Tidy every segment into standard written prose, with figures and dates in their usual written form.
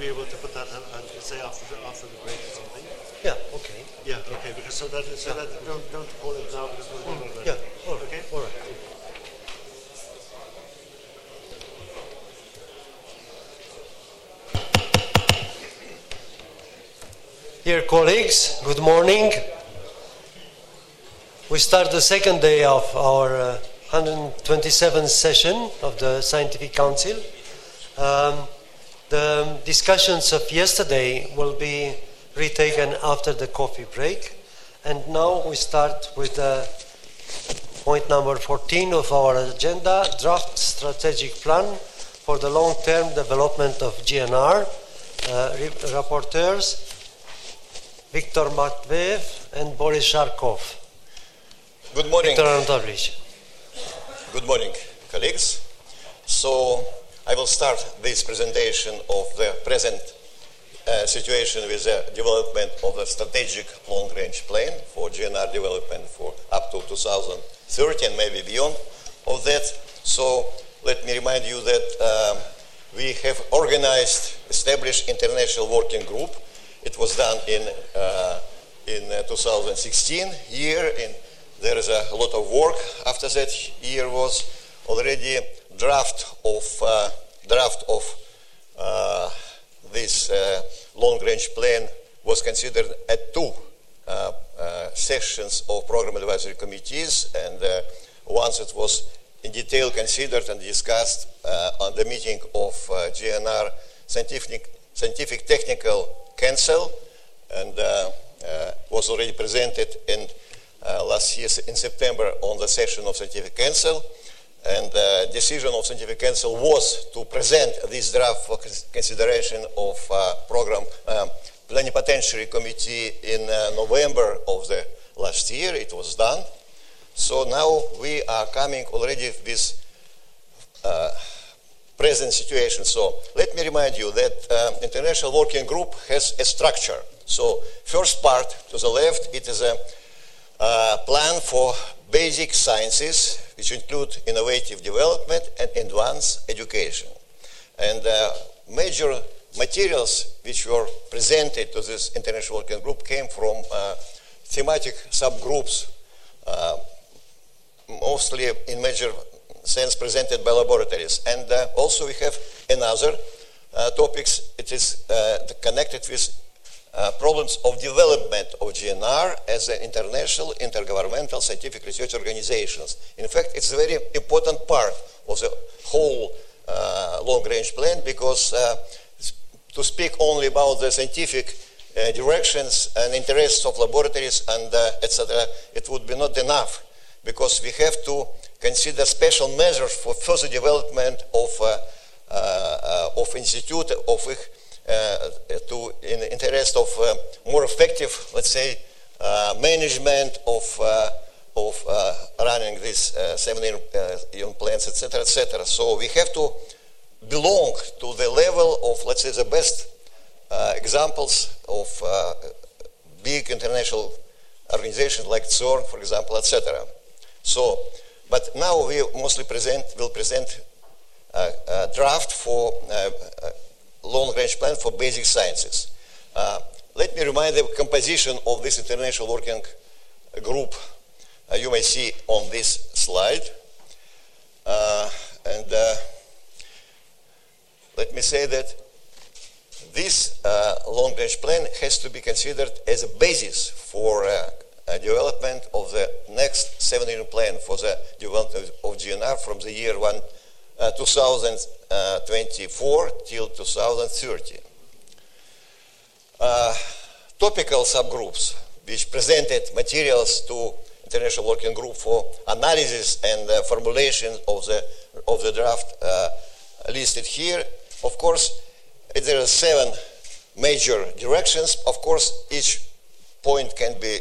be able to put that on, say after the break or something? Yeah. Okay. Yeah. Okay. Because that don't call it now because we'll do it. Yeah. All right. Okay. All right. Dear colleagues, good morning. We start the second day of our 127th session of the Scientific Council. The discussions of yesterday will be retaken after the coffee break. And now we start with point number 14 of our agenda, Draft Strategic Plan for the Long-Term Development of GNR. Rapporteurs, Viktor Matveev and Boris Sharkov. Good morning. Viktor Anatolyevich. Good morning, colleagues. So I will start this presentation of the present situation with the development of the strategic long-range plan for GNR development for up to 2030 and maybe beyond of that. So let me remind you that we have established international working group. It was done in 2016 year, and there is a lot of work. After that year was already draft of this long-range plan was considered at two sessions of program advisory committees, and once it was in detail considered and discussed on the meeting of GNR Scientific Technical Council, and was already presented in last year in September on the session of Scientific Council. And the decision of Scientific Council was to present this draft for consideration of program plenipotentiary committee in November of the last year. It was done. So now we are coming already with present situation. So let me remind you that International Working Group has a structure. So first part to the left, it is a plan for basic sciences, which include innovative development and advanced education. And major materials which were presented to this International Working Group came from thematic subgroups, mostly in major sense presented by laboratories. And also we have another topics. It is connected with problems of development of GNR as an international intergovernmental scientific research organizations. In fact, it's a very important part of the whole long-range plan, because to speak only about the scientific directions and interests of laboratories and etc., it would be not enough, because we have to consider special measures for further development of institute, in the interest of more effective, let's say, management of running these 7-year plans, etc., etc. So we have to belong to the level of, let's say, the best examples of big international organizations like CERN, for example, etc. So, but now we mostly will present a draft for long-range plan for basic sciences. Let me remind the composition of this international working group. You may see on this slide. Let me say that this long-range plan has to be considered as a basis for development of the next 7-year plan for the development of GNR from the year 2024 till 2030. Topical subgroups which presented materials to International Working Group for analysis and formulation of the draft listed here. Of course, there are 7 major directions. Of course, each point can be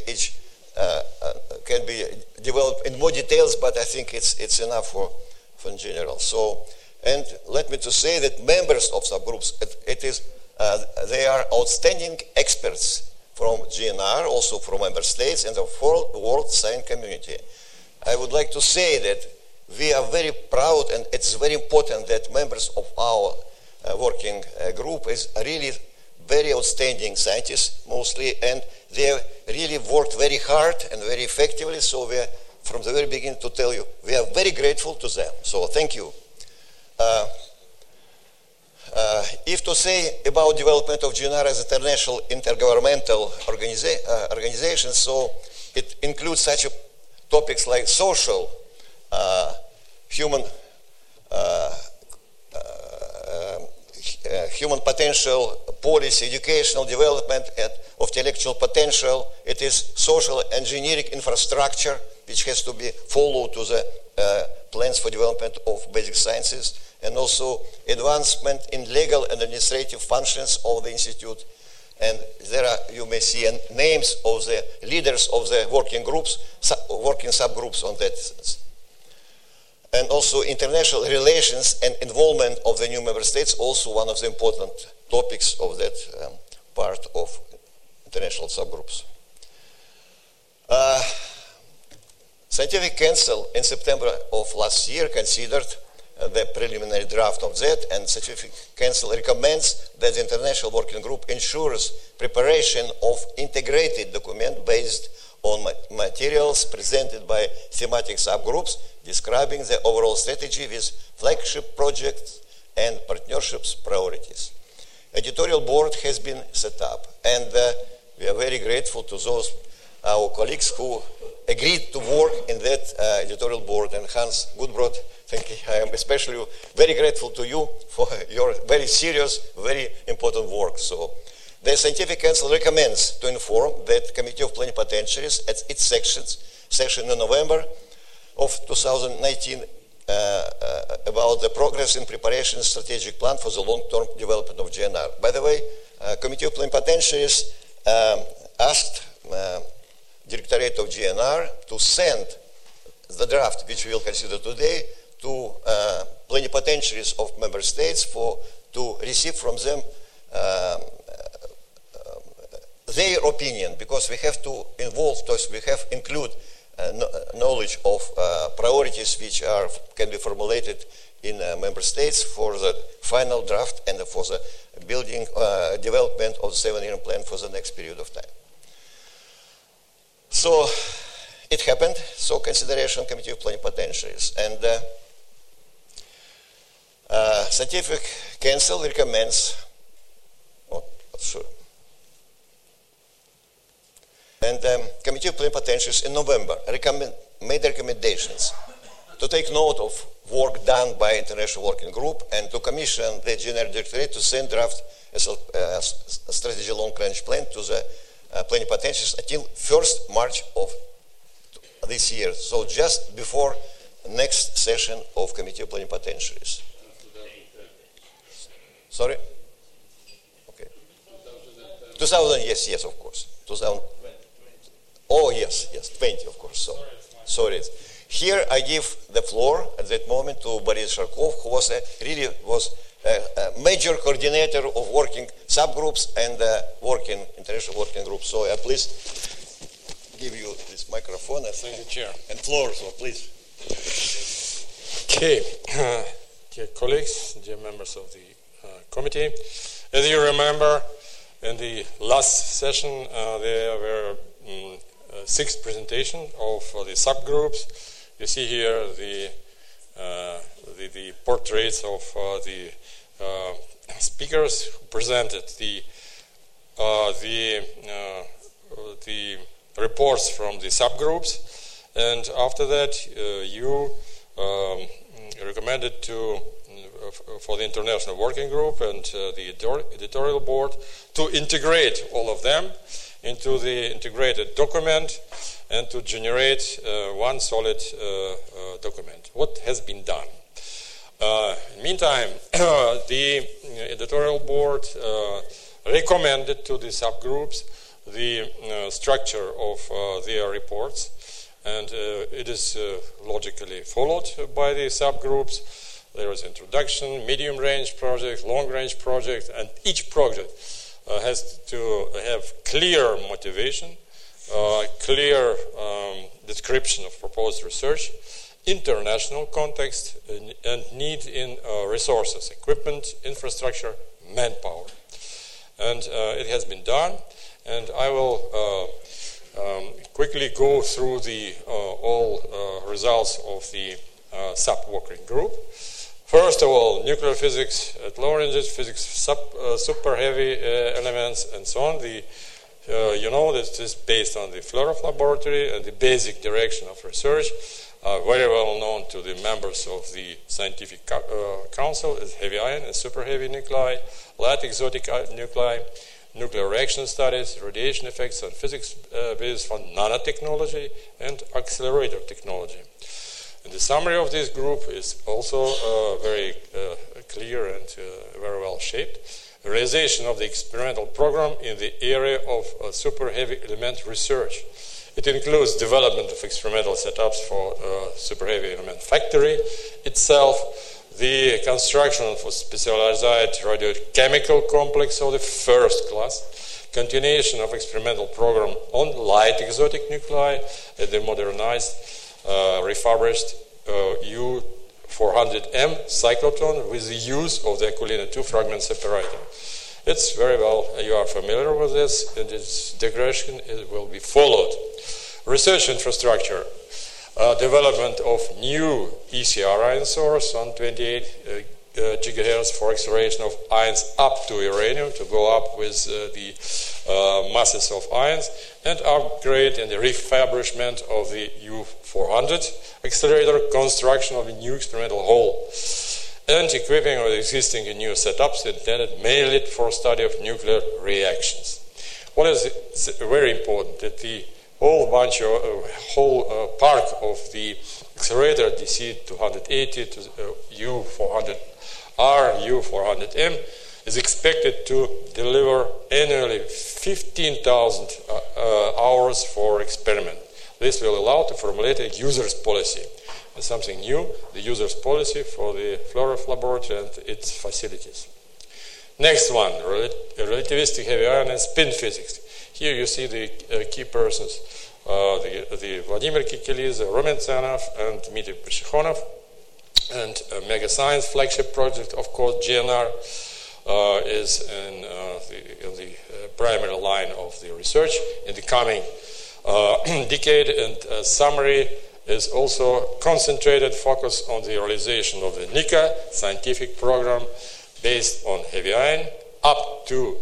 developed in more details, but I think it's enough for in general. So, and let me to say that members of subgroups, they are outstanding experts from GNR, also from member states and the world science community. I would like to say that we are very proud, and it's very important that members of our working group is really very outstanding scientists mostly, and they really worked very hard and very effectively. So we are, from the very beginning, to tell you, we are very grateful to them. So thank you. If to say about development of GNR as international intergovernmental organization, so it includes such topics like social, human potential, policy, educational development of intellectual potential. It is social engineering infrastructure, which has to be followed to the plans for development of basic sciences, and also advancement in legal and administrative functions of the institute. And there are, you may see, names of the leaders of the working groups, working subgroups on that. And also international relations and involvement of the new member states, also one of the important topics of that part of international subgroups. Scientific Council in September of last year considered the preliminary draft of that, and Scientific Council recommends that the International Working Group ensures preparation of integrated document based on materials presented by thematic subgroups describing the overall strategy with flagship projects and partnerships priorities. Editorial board has been set up, and we are very grateful to those our colleagues who agreed to work in that editorial board. And Hans Gudbrod, thank you. I am especially very grateful to you for your very serious, very important work. So the Scientific Council recommends to inform that Committee of Plenipotentiaries at its session in November of 2019 about the progress in preparation and strategic plan for the long-term development of GNR. By the way, Committee of Plenipotentiaries asked Directorate of GNR to send the draft, which we will consider today, to plenipotentiaries of member states to receive from them their opinion, because we have to include knowledge of priorities which can be formulated in member states for the final draft and for the building development of the 7-year plan for the next period of time. So it happened. So consideration Committee of Plenipotentiaries, and Scientific Council recommends. Oh, sure. And Committee of Plenipotentiaries in November made recommendations to take note of work done by International Working Group and to commission the General Directorate to send draft strategy long-range plan to the plenipotentiaries until 1st March of this year. So just before next session of Committee of Plenipotentiaries. Sorry? Okay. 2000, yes, of course. 2000. Oh, yes, 20, of course. So, sorry. Here I give the floor at that moment to Boris Sharkov, who was a major coordinator of working subgroups and international working groups. So I please give you this microphone. Thank you, Chair. And floor, so please. Okay. Dear colleagues, dear members of the committee, as you remember, in the last session there were 6 presentations of the subgroups. You see here the portraits of the speakers who presented the reports from the subgroups, and after that you recommended for the International Working Group and the editorial board to integrate all of them into the integrated document and to generate one solid document. What has been done? In the meantime, the editorial board recommended to the subgroups the structure of their reports, and it is logically followed by the subgroups. There is introduction, medium-range project, long-range project, and each project has to have clear motivation, clear description of proposed research, international context and need in resources, equipment, infrastructure, manpower. And it has been done, and I will quickly go through the all results of the sub-working group. First of all, nuclear physics at lower energies, physics super heavy elements, and so on. You know that this is based on the Flerov laboratory, and the basic direction of research very well known to the members of the scientific council is heavy ion and super heavy nuclei, light exotic nuclei, nuclear reaction studies, radiation effects on physics based on nanotechnology and accelerator technology. And the summary of this group is also very clear and very well shaped. Realization of the experimental program in the area of super heavy element research. It includes development of experimental setups for super heavy element factory itself, the construction of a specialized radiochemical complex of the first class, continuation of experimental program on light exotic nuclei at the modernized, refurbished U400M cyclotron with the use of the Aquilina 2 fragment separator. It's very well, you are familiar with this, and its digression will be followed. Research infrastructure, development of new ECR ion source on 28 gigahertz for acceleration of ions up to uranium to go up with the masses of ions, and upgrade and the refurbishment of the U400 accelerator, construction of a new experimental hall, and equipping of the existing and new setups intended mainly for study of nuclear reactions. What is very important that the whole park of the accelerator DC-280 to U400R, U400M is expected to deliver annually 15,000 hours for experiment. This will allow to formulate a user's policy. And something new, the user's policy for the Flerov laboratory and its facilities. Next one, relativistic heavy ion and spin physics. Here you see the key persons, the Vladimir Kikeliz, Roman Tsanov, and Dmitry Peshikhonov. And Mega Science flagship project, of course, GNR is in the primary line of the research in the coming decade, and summary is also concentrated focus on the realization of the NICA scientific program based on heavy ion up to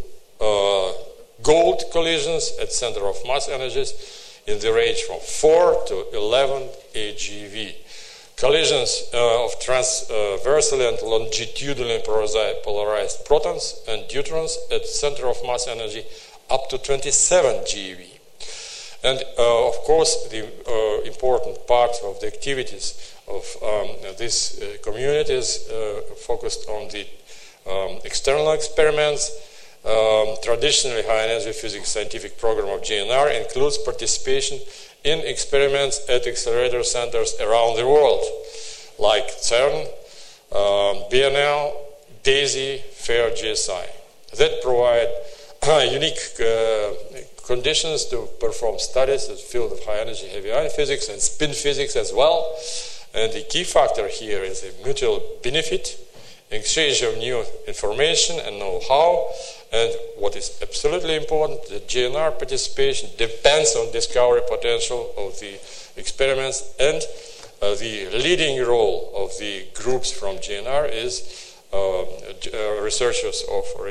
gold collisions at center of mass energies in the range from 4 to 11 AGV. Collisions of transversally and longitudinally polarized protons and deuterons at center of mass energy up to 27 GeV. And of course, the important part of the activities of this community is focused on the external experiments. Traditionally, high energy physics scientific program of GNR includes participation in experiments at accelerator centers around the world, like CERN, BNL, DAISY, FAIR, GSI, that provide unique conditions to perform studies in the field of high energy heavy ion physics and spin physics as well. And the key factor here is a mutual benefit, exchange of new information and know-how, and what is absolutely important, the GNR participation depends on discovery potential of the experiments, and the leading role of the groups from GNR is researchers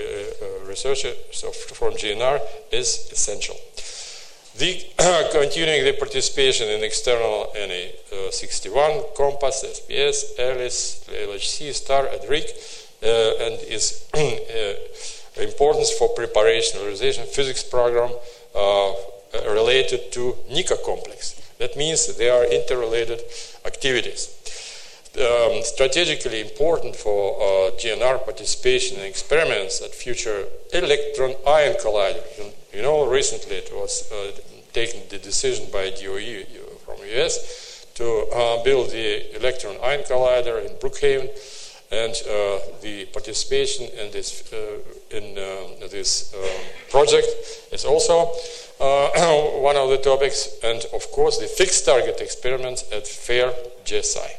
from GNR is essential. The continuing the participation in external NA61, COMPASS, SPS, ALICE, LHC, STAR, and RIC, and is importance for preparation realization physics program related to NICA complex. That means that they are interrelated activities. Strategically important for GNR participation in experiments at future electron-ion collider. You know, recently it was taken the decision by DOE from US to build the electron-ion collider in Brookhaven, and the participation in this project is also one of the topics, and of course the fixed target experiments at FAIR GSI.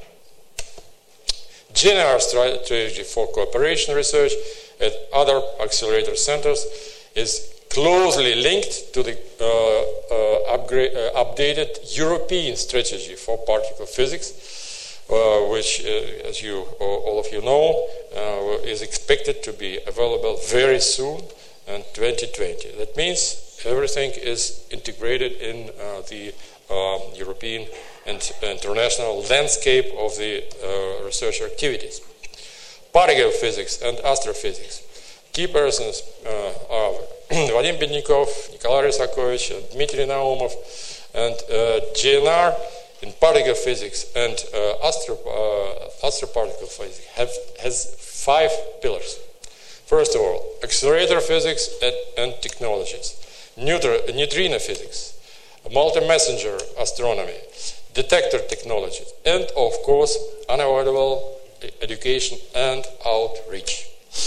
GNR strategy for cooperation research at other accelerator centers is closely linked to the updated European strategy for particle physics, which, as you all of you know, is expected to be available very soon in 2020. That means everything is integrated in the European and international landscape of the research activities. Particle physics and astrophysics. Key persons are Vadim Bednikov, Nikolai Rysakovich, and Dmitry Naumov, and GNR in particle physics and astroparticle physics has 5 pillars. First of all, accelerator physics and technologies, neutrino physics, multi-messenger astronomy, detector technologies, and of course, unavoidable education and outreach.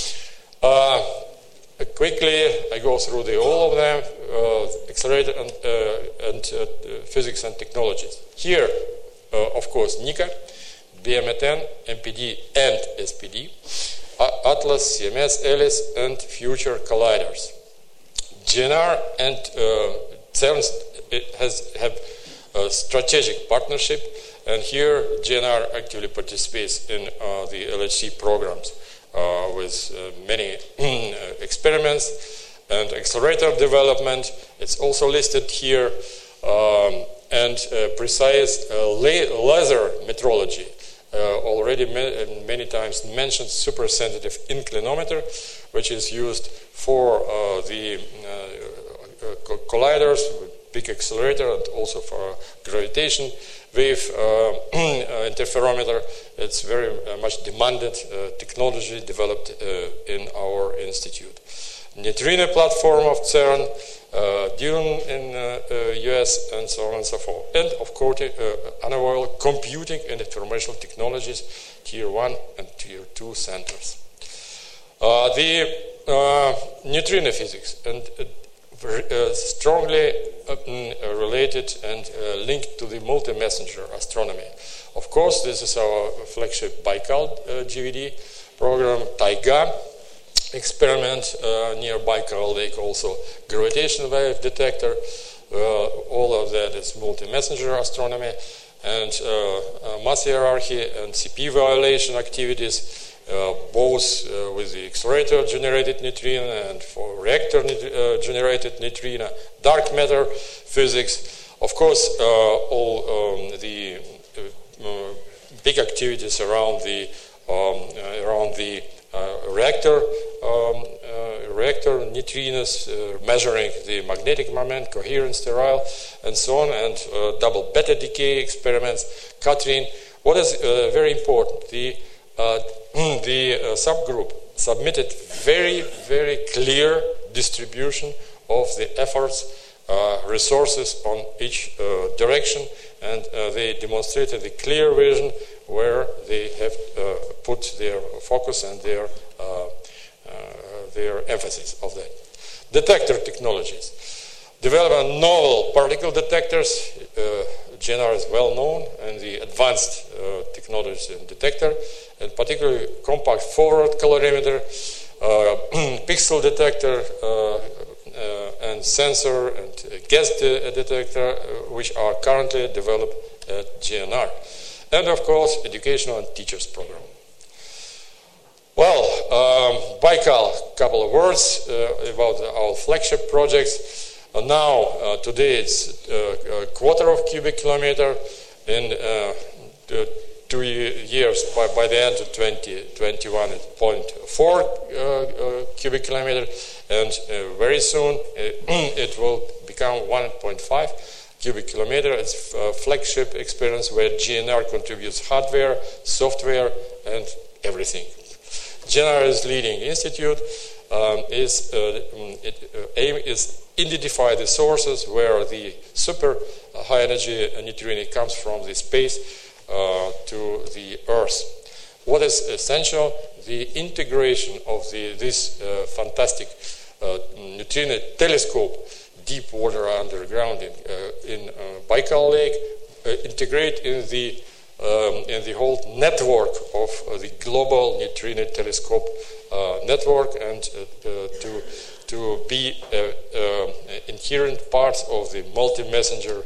Quickly, I go through all of them, accelerator and physics and technologies. Here, of course, NICA, BMT10, MPD and SPD, Atlas, CMS, ELIS, and future colliders. GNR and CERN have a strategic partnership, and here GNR actively participates in the LHC programs with many experiments and accelerator development. It's also listed here, and precise laser metrology. Already many times mentioned super-sensitive inclinometer, which is used for the colliders, big accelerator, and also for gravitation wave interferometer. It's very much demanded technology developed in our institute. Neutrino platform of CERN, Dune in US, and so on and so forth. And of course, unavoidable computing and information technologies, Tier 1 and Tier 2 centers. The neutrino physics and strongly related and linked to the multi-messenger astronomy. Of course, this is our flagship Baikal GVD program, Taiga experiment near Baikal Lake, also gravitational wave detector. All of that is multi-messenger astronomy, and mass hierarchy and CP violation activities, both with the accelerator-generated neutrino and for reactor-generated neutrino, dark matter physics. Of course, all the big activities around the reactor neutrinos, measuring the magnetic moment, coherent, sterile, and so on, and double beta decay experiments. Katrin, what is very important, the subgroup submitted very, very clear distribution of the efforts, resources on each direction, and they demonstrated the clear vision where they have put their focus and their emphasis of that. Detector technologies. Development novel particle detectors. GNR is well known in the advanced technologies in detector, and particularly compact forward colorimeter, pixel detector, and sensor and gas detector, which are currently developed at GNR. And of course, educational and teachers program. Well, Baikal, couple of words about our flagship projects. Now, today it's a quarter of cubic kilometer. In 2 years, by the end of 2021, it's 0.4 cubic kilometer, and very soon it will become 1.5 cubic kilometer. It's a flagship experience where GNR contributes hardware, software, and everything. GNR is leading institute. Its aim is identify the sources where the super high energy neutrino comes from the space to the Earth. What is essential? The integration of this fantastic neutrino telescope deep water underground in Baikal Lake, integrate in the whole network of the global neutrino telescope network, and to be inherent parts of the multi-messenger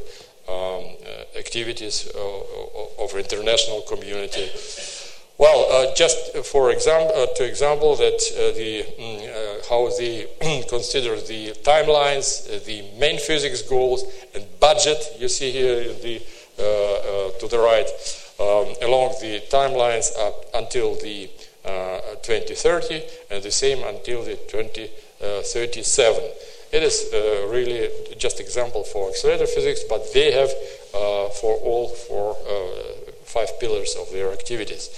activities of international community. Well, just for example, that how they consider the timelines, the main physics goals and budget. You see here to the right, along the timelines up until the 2030, and the same until the 2037. It is really just example for accelerator physics, but they have for all 5 pillars of their activities.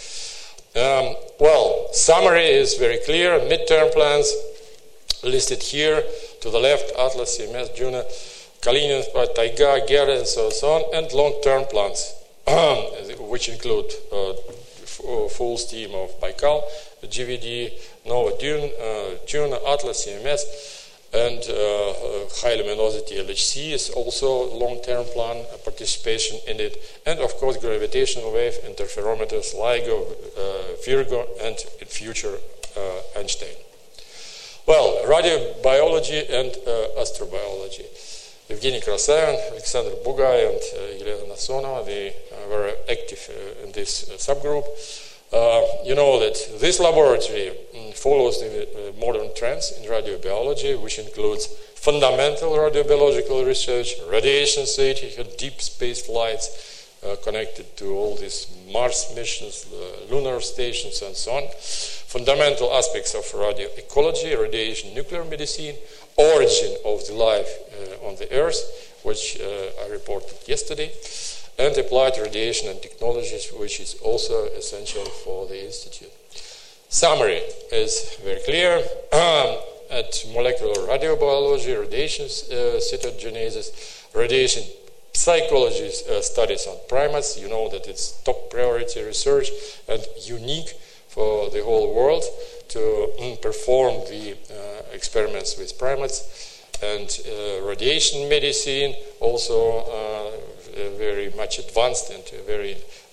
Well, summary is very clear. Midterm plans listed here. To the left, Atlas, CMS, Juno, Kalinin, Taiga, Gera, and so on, and long-term plans, which include full steam of Baikal, GVD, Nova Dune, Juno, Atlas, CMS, and high luminosity LHC is also long-term plan participation in it, and of course gravitational wave interferometers LIGO, Virgo, and in future Einstein. Well, radiobiology and astrobiology. Evgeny Krasavin, Alexander Bugay, and Elena Nasonova, they were active in this subgroup. You know that this laboratory follows the modern trends in radiobiology, which includes fundamental radiobiological research, radiation safety, deep space flights connected to all these Mars missions, lunar stations, and so on, fundamental aspects of radioecology, radiation nuclear medicine, origin of the life on the Earth, which I reported yesterday, and applied radiation and technologies, which is also essential for the Institute. Summary is very clear. At molecular radiobiology, radiation cytogenesis, radiation psychology studies on primates, you know that it's top priority research and unique for the whole world to perform the experiments with primates. And radiation medicine also very much advanced and very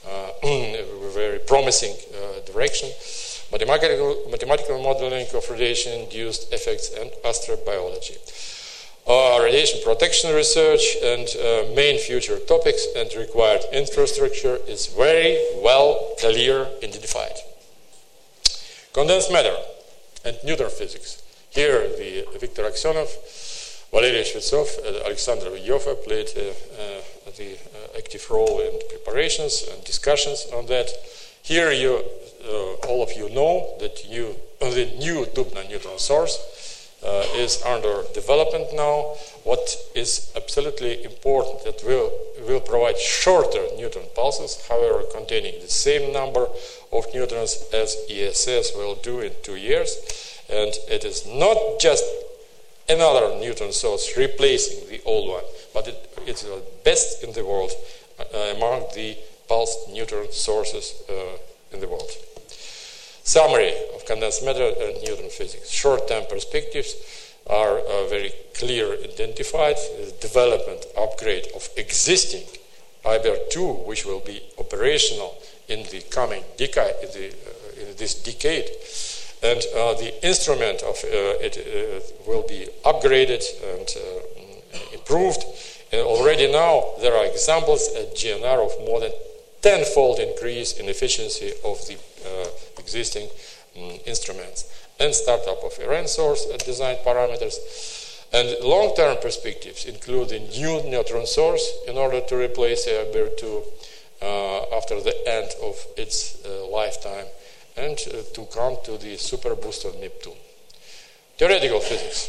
very promising direction. Mathematical modeling of radiation-induced effects and astrobiology. Radiation protection research and main future topics and required infrastructure is very well clear identified. Condensed matter and Newton physics. Here the Viktor Aksionov, Valery Shvetsov, Alexander Yoffa played the active role in preparations and discussions on that. Here all of you know that the new Dubna neutron source is under development now. What is absolutely important that will provide shorter neutron pulses, however containing the same number of neutrons as ESS will do in 2 years. And it is not just another neutron source replacing the old one, but it's the best in the world among the pulsed neutron sources in the world. Summary of condensed matter and Newton physics. Short-term perspectives are very clear identified. Development, upgrade of existing IBER-2, which will be operational in the coming decade, in this decade. And the instrument of it will be upgraded and improved. And already now there are examples at GNR of more than 10-fold increase in efficiency of the existing instruments, and startup of Iran source at design parameters. And long-term perspectives include a new neutron source in order to replace IBER-2 after the end of its lifetime, and to come to the super booster Neptune. Theoretical physics.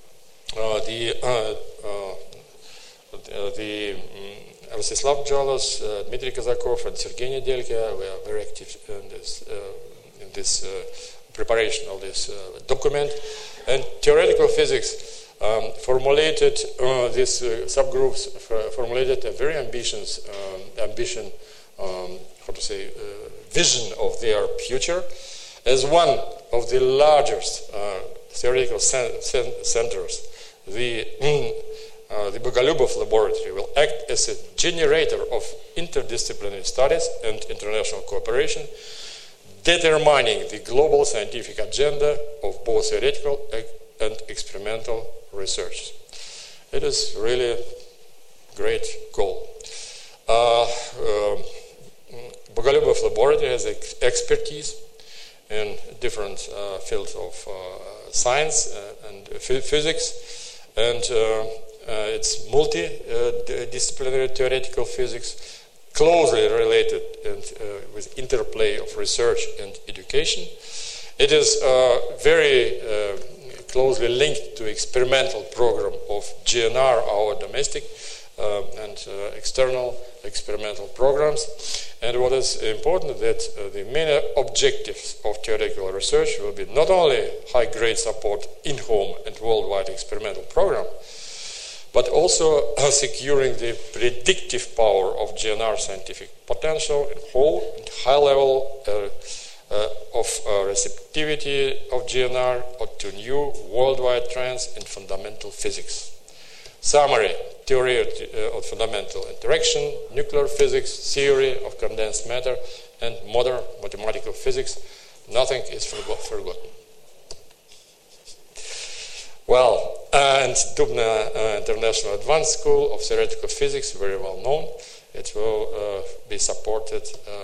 The Rostislav Jolos, Dmitry Kazakov, and Sergei Nedelka were very active in this preparation of this document. And theoretical physics formulated these subgroups formulated a very ambitious vision of their future as one of the largest theoretical centers. The the Bogolyubov Laboratory will act as a generator of interdisciplinary studies and international cooperation, determining the global scientific agenda of both theoretical and experimental research. It is really a great goal. Bogolyubov Laboratory has expertise in different fields of science and physics, and it's multidisciplinary theoretical physics, closely related and with interplay of research and education. It is very closely linked to experimental program of GNR, our domestic and external experimental programs. And what is important that the main objectives of theoretical research will be not only high-grade support in-home and worldwide experimental program, but also securing the predictive power of GNR scientific potential and whole and high level of receptivity of GNR to new worldwide trends in fundamental physics. Summary: theory of fundamental interaction, nuclear physics, theory of condensed matter, and modern mathematical physics. Nothing is forgotten. Well, and Dubna International Advanced School of Theoretical Physics, very well known. It will be supported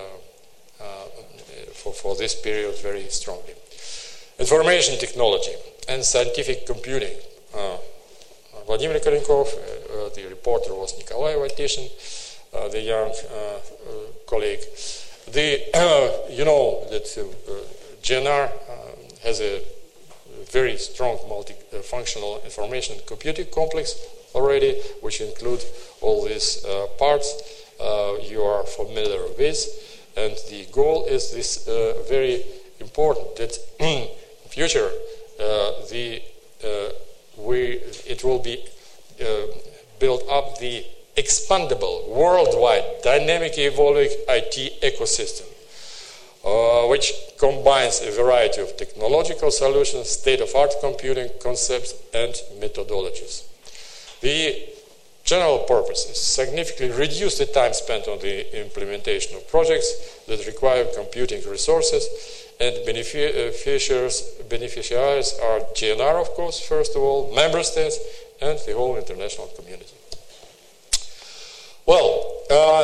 for this period very strongly. Information technology and scientific computing. Vladimir Kolenkov, the reporter was Nikolai Vaitishin, the young colleague. You know that GNR has a very strong multifunctional information computing complex already, which include all these parts you are familiar with. And the goal is this very important, that in future it will be built up the expandable, worldwide, dynamic evolving IT ecosystem, which combines a variety of technological solutions, state-of-art computing concepts, and methodologies. The general purpose is significantly reduce the time spent on the implementation of projects that require computing resources, and beneficiaries are GNR, of course, first of all, member states, and the whole international community. Well,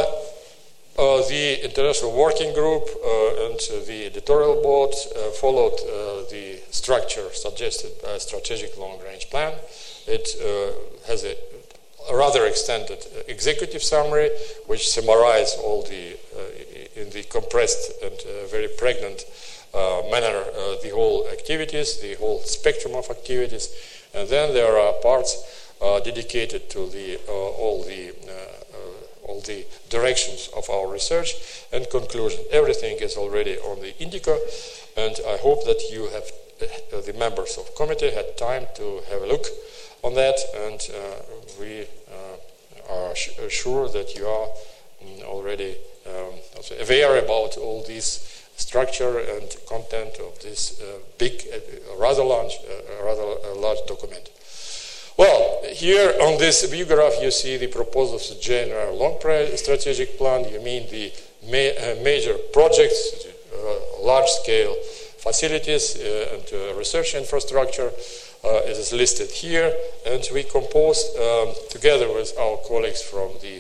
the International Working Group and the editorial board followed the structure suggested by a strategic long-range plan. It has a rather extended executive summary, which summarizes all the, in the compressed and very pregnant manner, the whole activities, the whole spectrum of activities. And then there are parts dedicated to the all the directions of our research and conclusion. Everything is already on the Indica, and I hope that you have, the members of committee, had time to have a look on that, and we are sure that you are already aware about all this structure and content of this big, rather large document. Well, here on this view graph you see the proposals of GNR long strategic plan. You mean the major projects, large-scale facilities and research infrastructure. It is listed here, and we composed together with our colleagues from the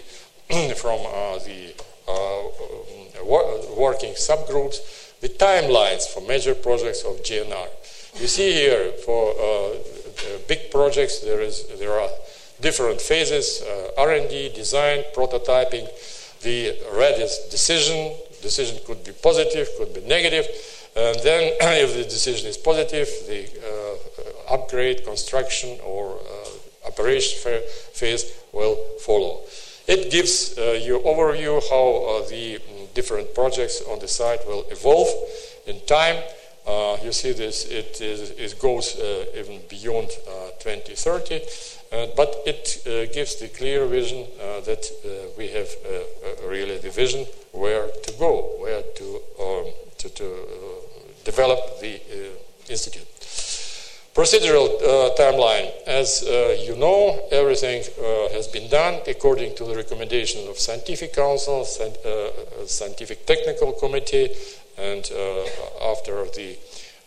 working subgroups the timelines for major projects of GNR. You see here for big projects there are different phases: R&D, design, prototyping. The red is decision. Decision could be positive, could be negative, and then if the decision is positive, the upgrade, construction, or operation phase will follow. It gives you overview how the different projects on the site will evolve in time. You see this, it goes even beyond 2030, but it gives the clear vision that we have really the vision where to go, where to develop the institute. Procedural timeline. As you know, everything has been done according to the recommendation of Scientific Council, Scientific Technical Committee, and after the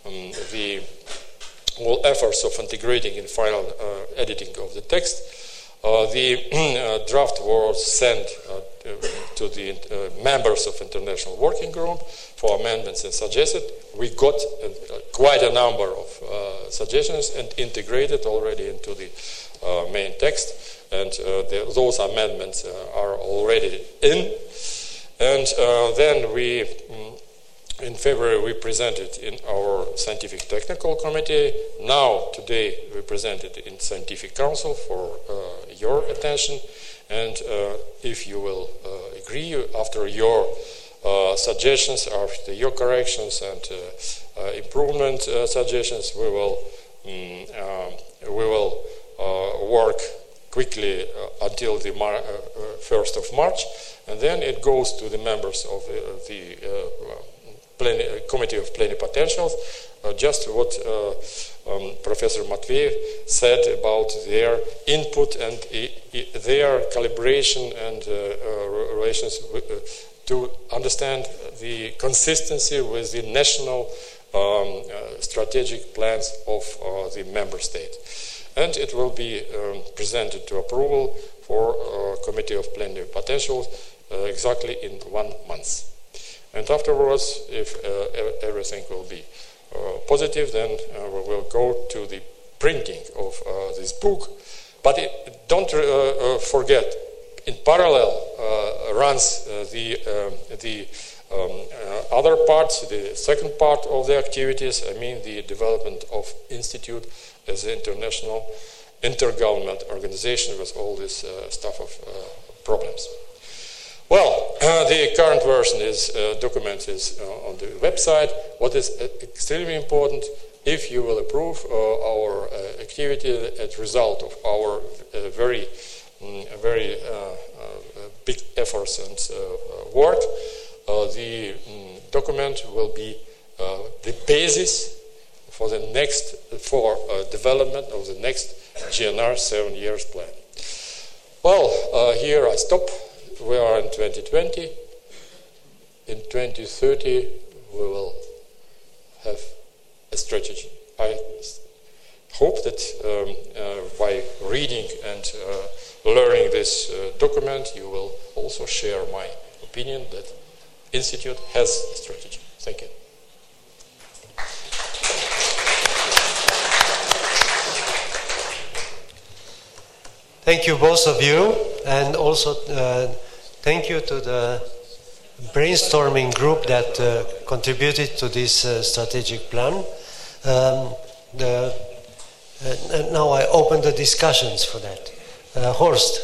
all efforts of integrating in final editing of the text, the draft was sent to the members of International Working Group for amendments and suggested. We got quite a number of suggestions and integrated already into the main text, and those amendments are already in. And then we, in February, we presented in our Scientific Technical Committee. Now, today, we presented in Scientific Council for your attention. And if you will agree, after your suggestions, after your corrections and improvement suggestions, we will work quickly until the 1st of March, and then it goes to the members of the Committee of Plenipotentials. Just what Professor Matveev said about their input and their calibration and relations to understand the consistency with the national strategic plans of the member state. And it will be presented to approval for Committee of Plenipotentials exactly in 1 month. And afterwards, if everything will be positive, then we will go to the printing of this book. But don't forget, in parallel runs the other parts, the second part of the activities, I mean the development of Institute as an international intergovernment organization with all this stuff of problems. Well, the current version is document is on the website. What is extremely important, if you will approve our activity as a result of our very big efforts and work, the document will be the basis for the next development of the next GNR 7 years plan. Well, here I stop. We are in 2020. In 2030, we will have a strategy. I hope that by reading and learning this document, you will also share my opinion that Institute has a strategy. Thank you. Thank you, both of you, and also thank you to the brainstorming group that contributed to this strategic plan. And now I open the discussions for that. Horst.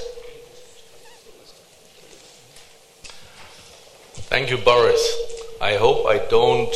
Thank you, Boris. I hope I don't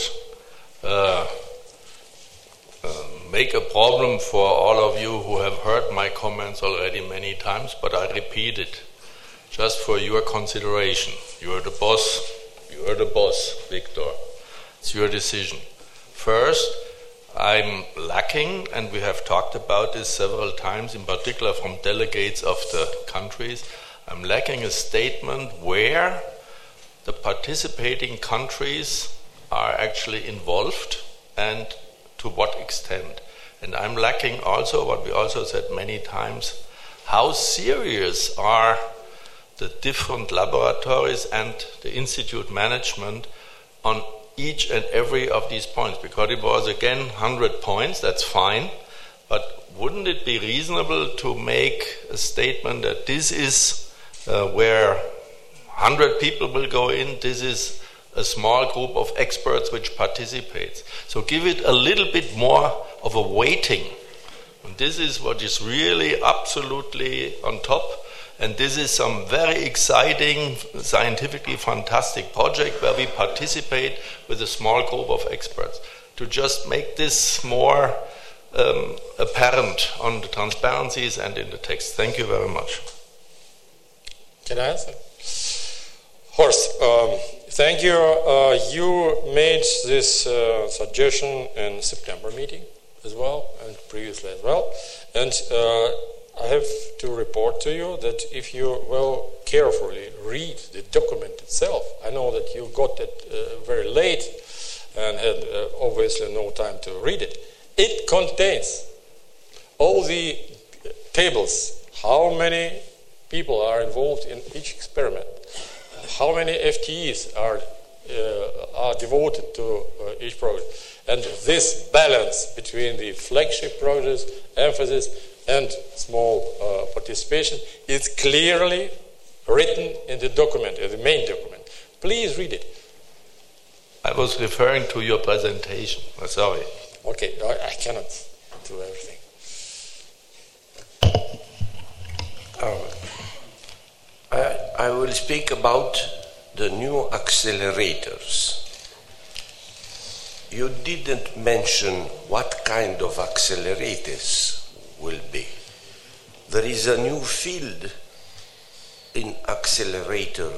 make a problem for all of you who have heard my comments already many times, but I repeat it just for your consideration. You are the boss. You are the boss, Victor. It's your decision. First, I'm lacking, and we have talked about this several times, in particular from delegates of the countries, I'm lacking a statement where the participating countries are actually involved and to what extent. And I'm lacking also, what we also said many times, how serious are the different laboratories and the institute management on each and every of these points, because it was again 100 points, that's fine, but wouldn't it be reasonable to make a statement that this is where 100 people will go in, this is a small group of experts which participates. So give it a little bit more of a weighting. And this is what is really absolutely on top. And this is some very exciting, scientifically fantastic project where we participate with a small group of experts. To just make this more apparent on the transparencies and in the text. Thank you very much. Can I answer? Horst, thank you. You made this suggestion in September meeting. as well and previously as well. And I have to report to you that if you will carefully read the document itself, I know that you got it very late and had obviously no time to read it. It contains all the tables, how many people are involved in each experiment, how many FTEs are devoted to each project. And this balance between the flagship projects, emphasis, and small participation is clearly written in the document, in the main document. Please read it. I was referring to your presentation. Sorry. Okay, I cannot do everything. I will speak about the new accelerators. You didn't mention what kind of accelerators will be. There is a new field in accelerator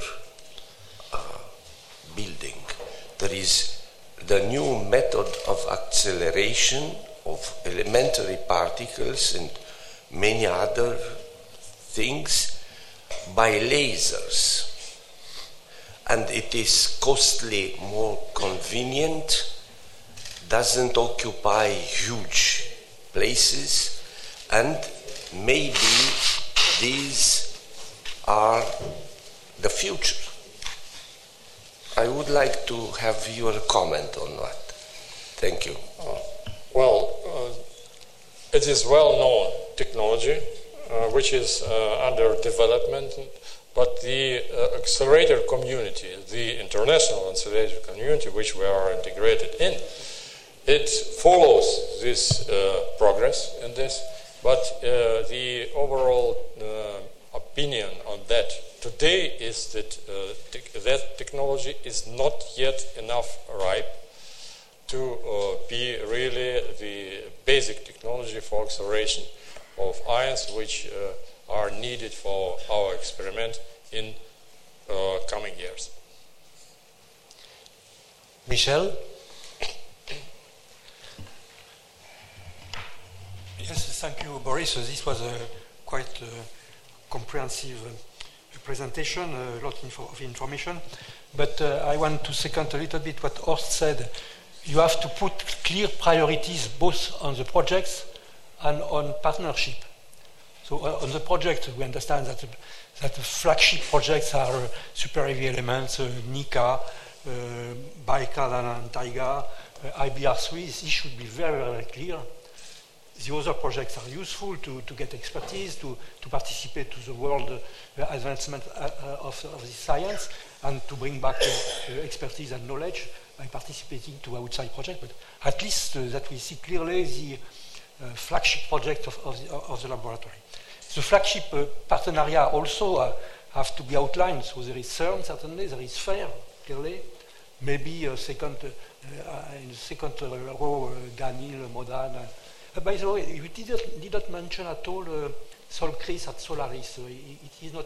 building. There is the new method of acceleration of elementary particles and many other things by lasers. And it is costly, more convenient, doesn't occupy huge places, and maybe these are the future. I would like to have your comment on that. Thank you. It is well-known technology, which is under development, but the accelerator community, the international accelerator community, which we are integrated in, it follows this progress in this, but the overall opinion on that today is that that technology is not yet enough ripe to be really the basic technology for acceleration of ions, which are needed for our experiment in coming years. Michel? Yes, thank you, Boris. This was a quite comprehensive presentation, a lot of information. But I want to second a little bit what Horst said. You have to put clear priorities both on the projects and on partnership. So on the project, we understand that the flagship projects are super heavy elements, NICA, Baikal and Taiga, IBR3. This should be very, very clear. The other projects are useful to get expertise, to participate to the world advancement of this science, and to bring back expertise and knowledge by participating to outside projects. But at least that we see clearly the flagship project of the laboratory. The flagship partenariat also have to be outlined. So there is CERN, certainly, there is FAIR, clearly. Maybe in the second row, Ganil, Modan. By the way, you did not mention at all Solcris at Solaris. It is not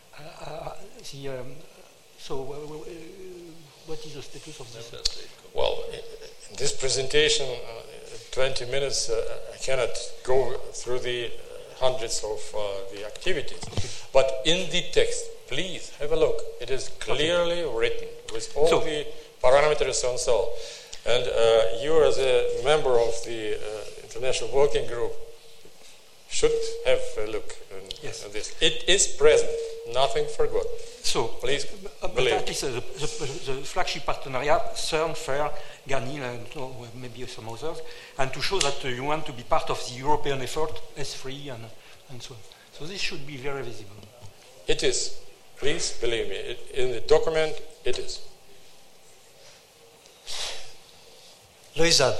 what is the status of this? Well, in this presentation, 20 minutes, I cannot go through the hundreds of the activities. But in the text, please have a look. It is clearly written with all the parameters and so on. And you, as a member of the International Working Group, should have a look at this. It is present, nothing forgotten. So, please believe. At least the flagship partenariat, CERN, FAIR, Ganil, and maybe some others, and to show that you want to be part of the European effort, S3, and so on. So this should be very visible. It is. Please believe me. In the document, it is. Luisa.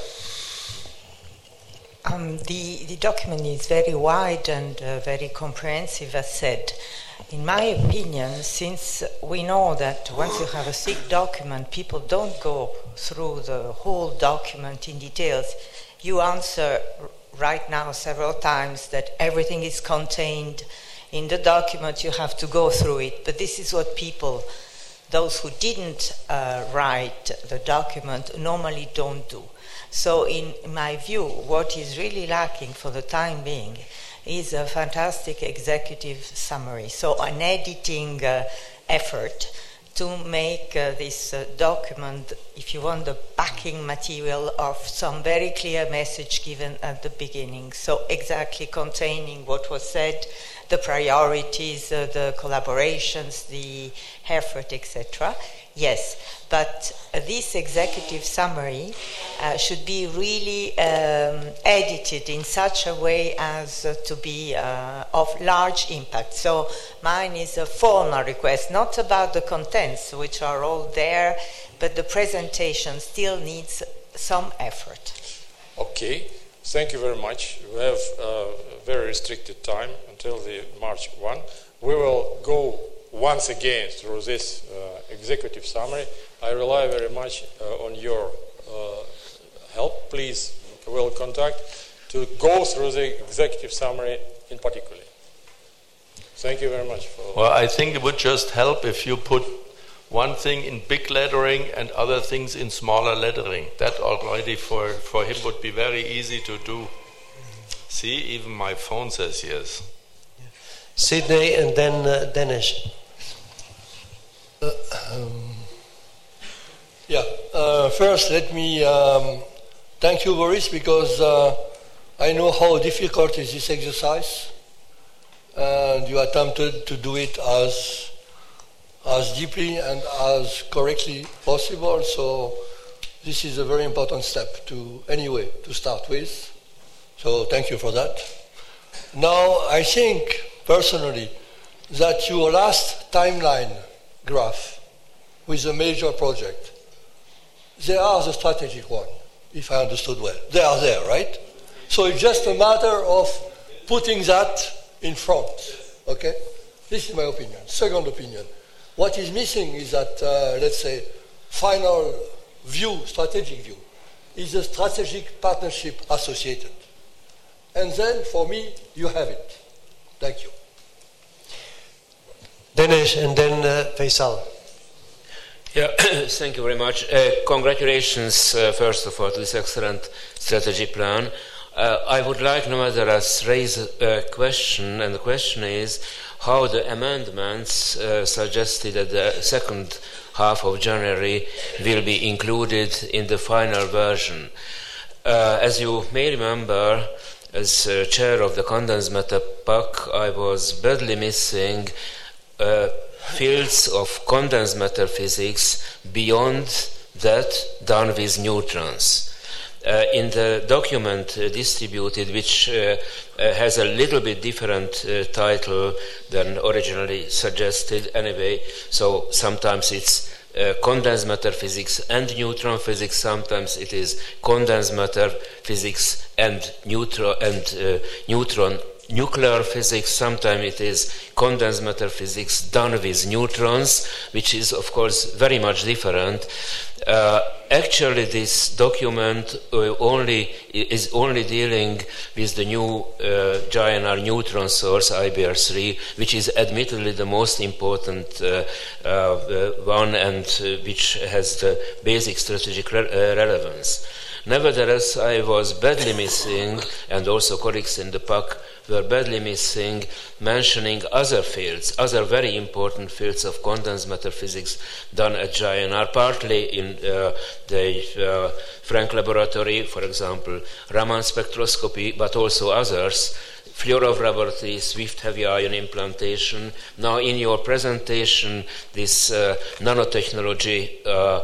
The document is very wide and very comprehensive, as said. In my opinion, since we know that once you have a thick document, people don't go through the whole document in details, you answer right now several times that everything is contained in the document, you have to go through it. But this is what people, those who didn't write the document, normally don't do. So in my view, what is really lacking for the time being is a fantastic executive summary, so an editing effort to make this document, if you want, the backing material of some very clear message given at the beginning. So exactly containing what was said, the priorities, the collaborations, the effort, etc. Yes, but this executive summary should be really edited in such a way as to be of large impact. So mine is a formal request, not about the contents, which are all there, but the presentation still needs some effort. Okay, thank you very much. We have a very restricted time until the March 1. We will go once again through this executive summary. I rely very much on your help. Please, we'll contact to go through the executive summary in particular. Thank you very much. Well, I think it would just help if you put one thing in big lettering and other things in smaller lettering. That already for him would be very easy to do. See, even my phone says yes. Sydney and then Denis. First, let me thank you, Boris, because I know how difficult is this exercise, and you attempted to do it as deeply and as correctly possible. So this is a very important step to start with. So thank you for that. Now, I think personally that your last timeline graph with a major project, they are the strategic one, if I understood well. They are there, right? So it's just a matter of putting that in front, okay? This is my opinion. Second opinion, what is missing is that, let's say, final view, strategic view, is a strategic partnership associated. And then, for me, you have it. Thank you. Denis and then Faisal. Yeah, thank you very much. Congratulations, first of all, to this excellent strategy plan. I would like, nevertheless, raise a question, and the question is how the amendments suggested at the second half of January will be included in the final version. As you may remember, as chair of the Condensed Matter PAC, I was badly missing fields of condensed matter physics beyond that done with neutrons. In the document distributed, which has a little bit different title than originally suggested anyway, so sometimes it's condensed matter physics and neutron physics, sometimes it is condensed matter physics and neutron nuclear physics, sometimes it is condensed matter physics done with neutrons, which is of course very much different. Actually, this document is only dealing with the new GINR neutron source, IBR3, which is admittedly the most important one and which has the basic strategic relevance. Nevertheless, I was badly missing, and also colleagues in the PAC were badly missing, mentioning other fields, other very important fields of condensed matter physics done at GINR, partly in the Frank laboratory, for example, Raman spectroscopy, but also others, Fliorov laboratory, Swift heavy ion implantation. Now, in your presentation, this nanotechnology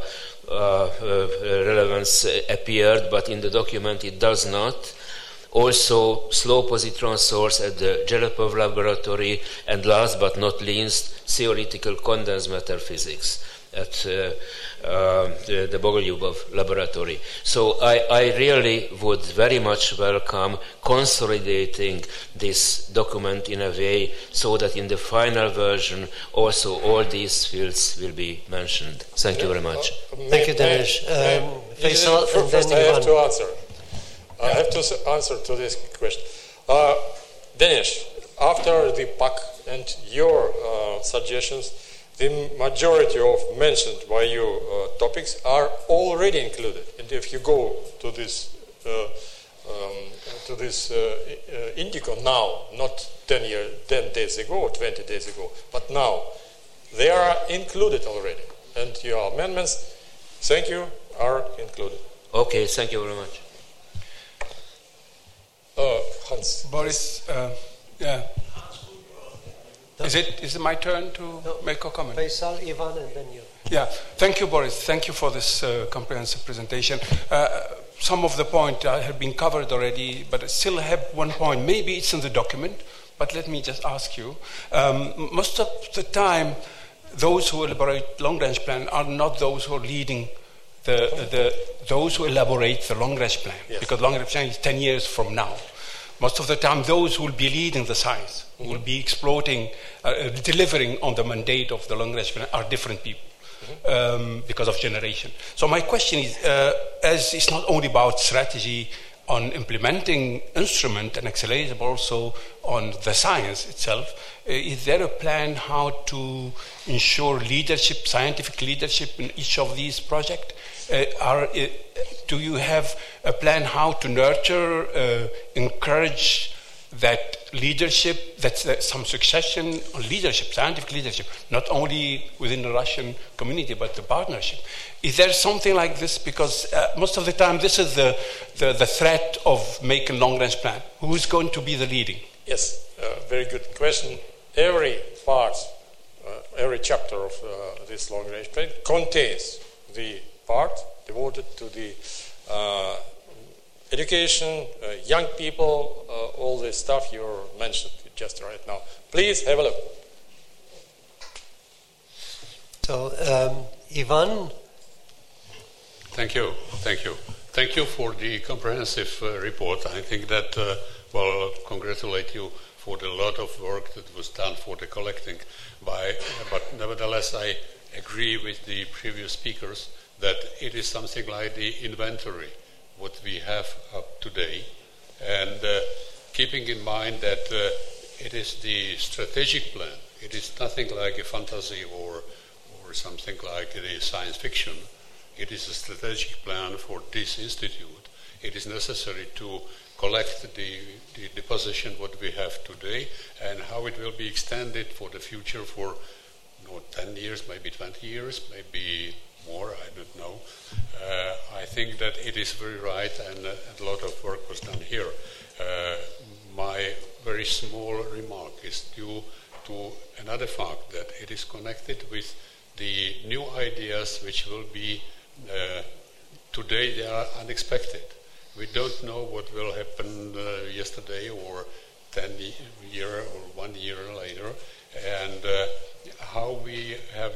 relevance appeared, but in the document it does not. Also, slow positron source at the Jelepov laboratory, and last but not least, theoretical condensed matter physics at the Bogolyubov laboratory. So I really would very much welcome consolidating this document in a way so that in the final version also all these fields will be mentioned. Thank you very much. Thank you, Denis. Faisal, and first then I have Ivan. to answer. I have to answer to this question. Denis, after the PAC and your suggestions, the majority of mentioned by you topics are already included. And if you go to this Indico now, not 10 days ago or 20 days ago, but now, they are included already. And your amendments, thank you, are included. Okay, thank you very much. Hans. Boris, yeah. Is it my turn to make a comment? Faisal, Ivan, and then you. Yeah, thank you, Boris. Thank you for this comprehensive presentation. Some of the points have been covered already, but I still have one point. Maybe it's in the document, but let me just ask you. Most of the time, those who elaborate long-range plan are not those who are leading those who elaborate the long-range plan, yes. Because long-range plan is 10 years from now. Most of the time, those who will be leading the science, who will be exploiting, delivering on the mandate of the long-range plan are different people. Because of generation. So my question is, as it's not only about strategy on implementing instrument and accelerator, but also on the science itself, is there a plan how to ensure leadership, scientific leadership in each of these projects? Do you have a plan how to nurture, encourage that leadership, that's some succession on leadership, scientific leadership, not only within the Russian community, but the partnership? Is there something like this? Because most of the time, this is the threat of making long-range plan. Who is going to be the leading? Yes, very good question. Every part, every chapter of this long-range plan contains the part devoted to the education, young people, all the stuff you mentioned just right now. Please have a look. So, Ivan? Thank you. Thank you for the comprehensive report. I think that, congratulate you for the lot of work that was done for the collecting. But nevertheless, I agree with the previous speakers that it is something like the inventory, what we have up today, and keeping in mind that it is the strategic plan. It is nothing like a fantasy or something like a science fiction. It is a strategic plan for this institute. It is necessary to collect the position what we have today and how it will be extended for the future for 10 years, maybe 20 years, maybe more, I don't know. I think that it is very right, and a lot of work was done here. My very small remark is due to another fact, that it is connected with the new ideas which will be, today they are unexpected. We don't know what will happen yesterday or 10 years or 1 year later, and how we have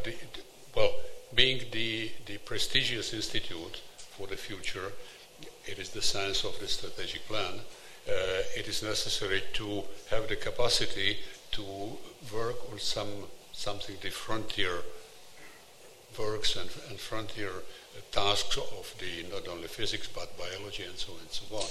being the prestigious institute for the future, it is the science of the strategic plan. It is necessary to have the capacity to work on something the frontier works and frontier tasks of the not only physics but biology and so on.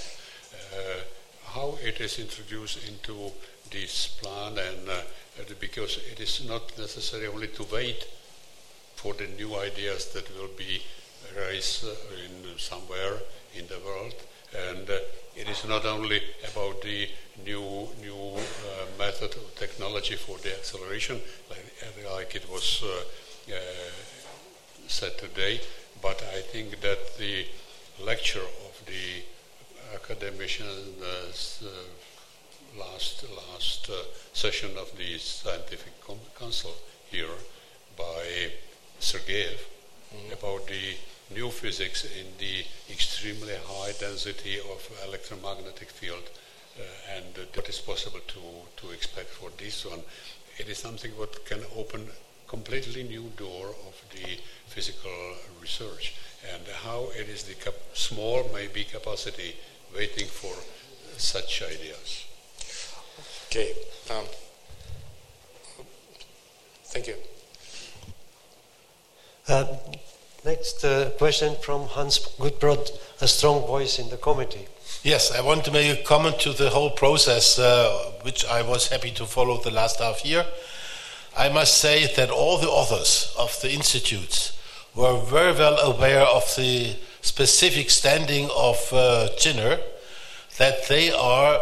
How it is introduced into this plan, and because it is not necessary only to wait for the new ideas that will be raised in somewhere in the world, and it is not only about the new method of technology for the acceleration, like it was said today, but I think that the lecture of the academician last session of the scientific council here by Sergeyev about the new physics in the extremely high density of electromagnetic field and what is possible to expect for this one. It is something what can open completely new door of the physical research, and how it is the small maybe capacity waiting for such ideas. Okay. Thank you. Next question from Hans Gutbrod, a strong voice in the committee. Yes, I want to make a comment to the whole process, which I was happy to follow the last half year. I must say that all the authors of the institutes were very well aware of the specific standing of GINER, that they are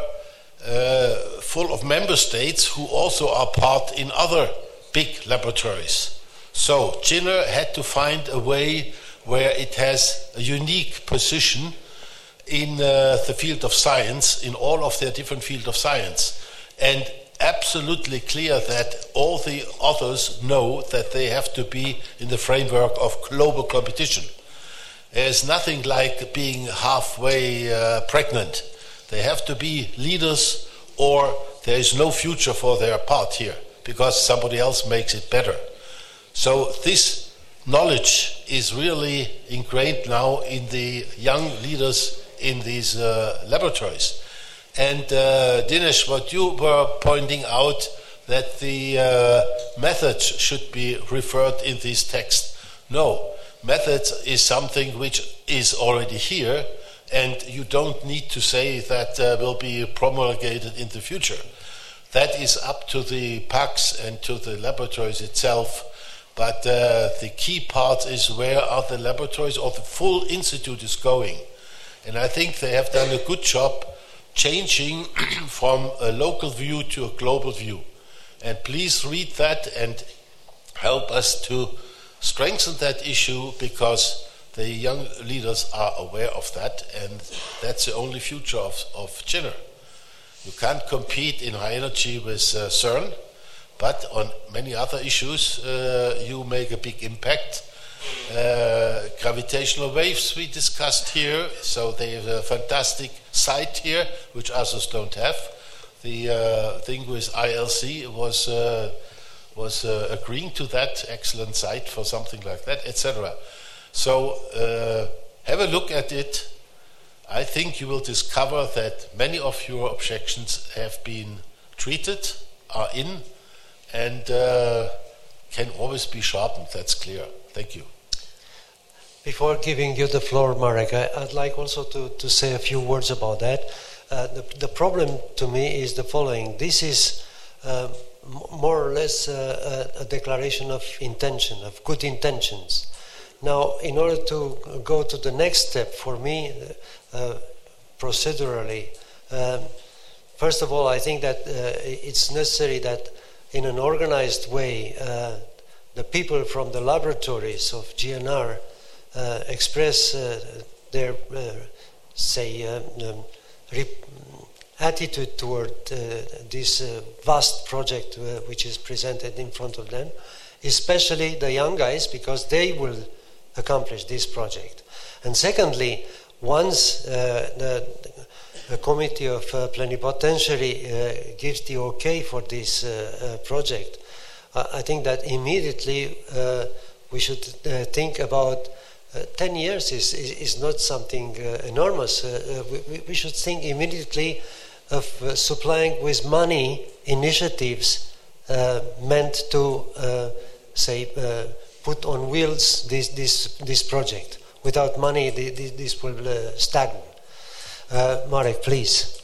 full of member states who also are part in other big laboratories. So GINER had to find a way where it has a unique position in the field of science, in all of their different fields of science. And absolutely clear that all the others know that they have to be in the framework of global competition. There's nothing like being halfway pregnant. They have to be leaders, or there is no future for their part here, because somebody else makes it better. So this knowledge is really ingrained now in the young leaders in these laboratories. And Dinesh, what you were pointing out, that the methods should be referred in this text. No, methods is something which is already here, and you don't need to say that will be promulgated in the future. That is up to the PACs and to the laboratories itself. But the key part is where are the laboratories or the full institute is going. And I think they have done a good job changing from a local view to a global view. And please read that and help us to strengthen that issue, because the young leaders are aware of that, and that's the only future of GINER. You can't compete in high energy with CERN, but on many other issues you make a big impact. Gravitational waves we discussed here, so they have a fantastic site here which others don't have. The thing with ILC was agreeing to that, excellent site for something like that, etc. So have a look at it. I think you will discover that many of your objections have been treated, are in, and can always be sharpened. That's clear. Thank you. Before giving you the floor, Marek, I'd like also to say a few words about that. The problem to me is the following. This is more or less a declaration of intention, of good intentions. Now, in order to go to the next step, for me, procedurally, first of all, I think that it's necessary that in an organized way, the people from the laboratories of GNR express their, attitude toward this vast project which is presented in front of them, especially the young guys, because they will accomplish this project. And secondly, once the committee of plenipotentiary gives the okay for this project, I think that immediately we should think about 10 years is not something enormous. We should think immediately of supplying with money initiatives meant to, put on wheels this project. Without money, this will stagnate. Marek, please.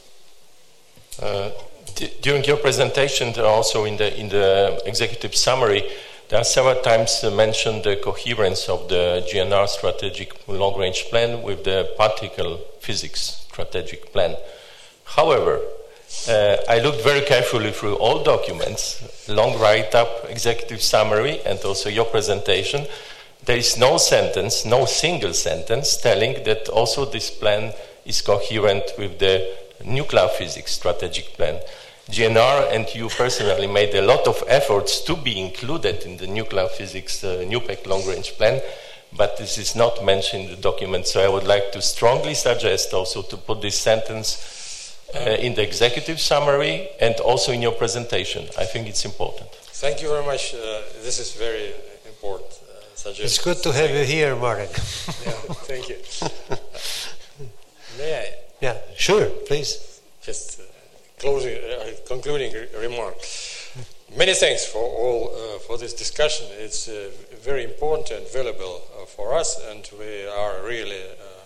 During your presentation, also in the executive summary, there are several times mentioned the coherence of the GNR strategic long-range plan with the particle physics strategic plan. However, I looked very carefully through all documents, long write-up, executive summary, and also your presentation. There is no sentence, no single sentence telling that also this plan is coherent with the nuclear physics strategic plan. GNR and you personally made a lot of efforts to be included in the nuclear physics NUPEC long-range plan, but this is not mentioned in the document, so I would like to strongly suggest also to put this sentence in the executive summary and also in your presentation. I think it's important. Thank you very much. This is very important suggestion. It's good to have you here, Marek. Thank you. May I? Yeah, sure, please. Just concluding remark. Many thanks for all for this discussion. It's very important and valuable for us, and we are really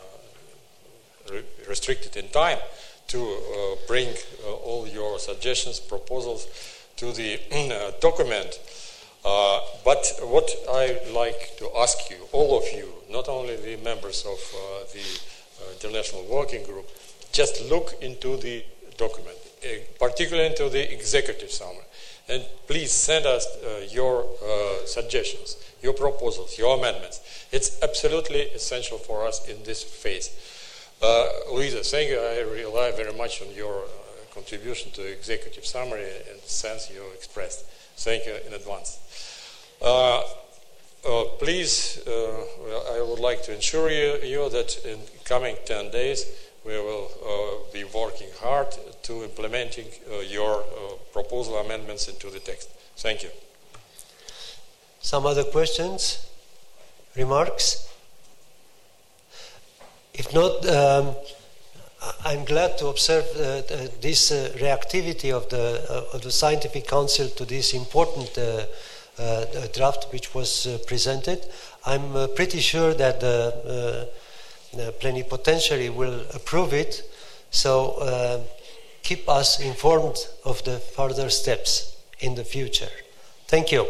restricted in time to bring all your suggestions, proposals to the document. But what I like to ask you, all of you, not only the members of the International Working Group, just look into the document, particularly into the executive summary. And please send us your suggestions, your proposals, your amendments. It's absolutely essential for us in this phase. Luisa, thank you. I rely very much on your contribution to the executive summary and the sense you expressed. Thank you in advance. Please, I would like to assure you that in coming 10 days, we will be working hard to implementing your proposal amendments into the text. Thank you. Some other questions, remarks? If not, I'm glad to observe this reactivity of the Scientific Council to this important draft which was presented. I'm pretty sure that the plenipotentiary will approve it, so keep us informed of the further steps in the future. Thank you.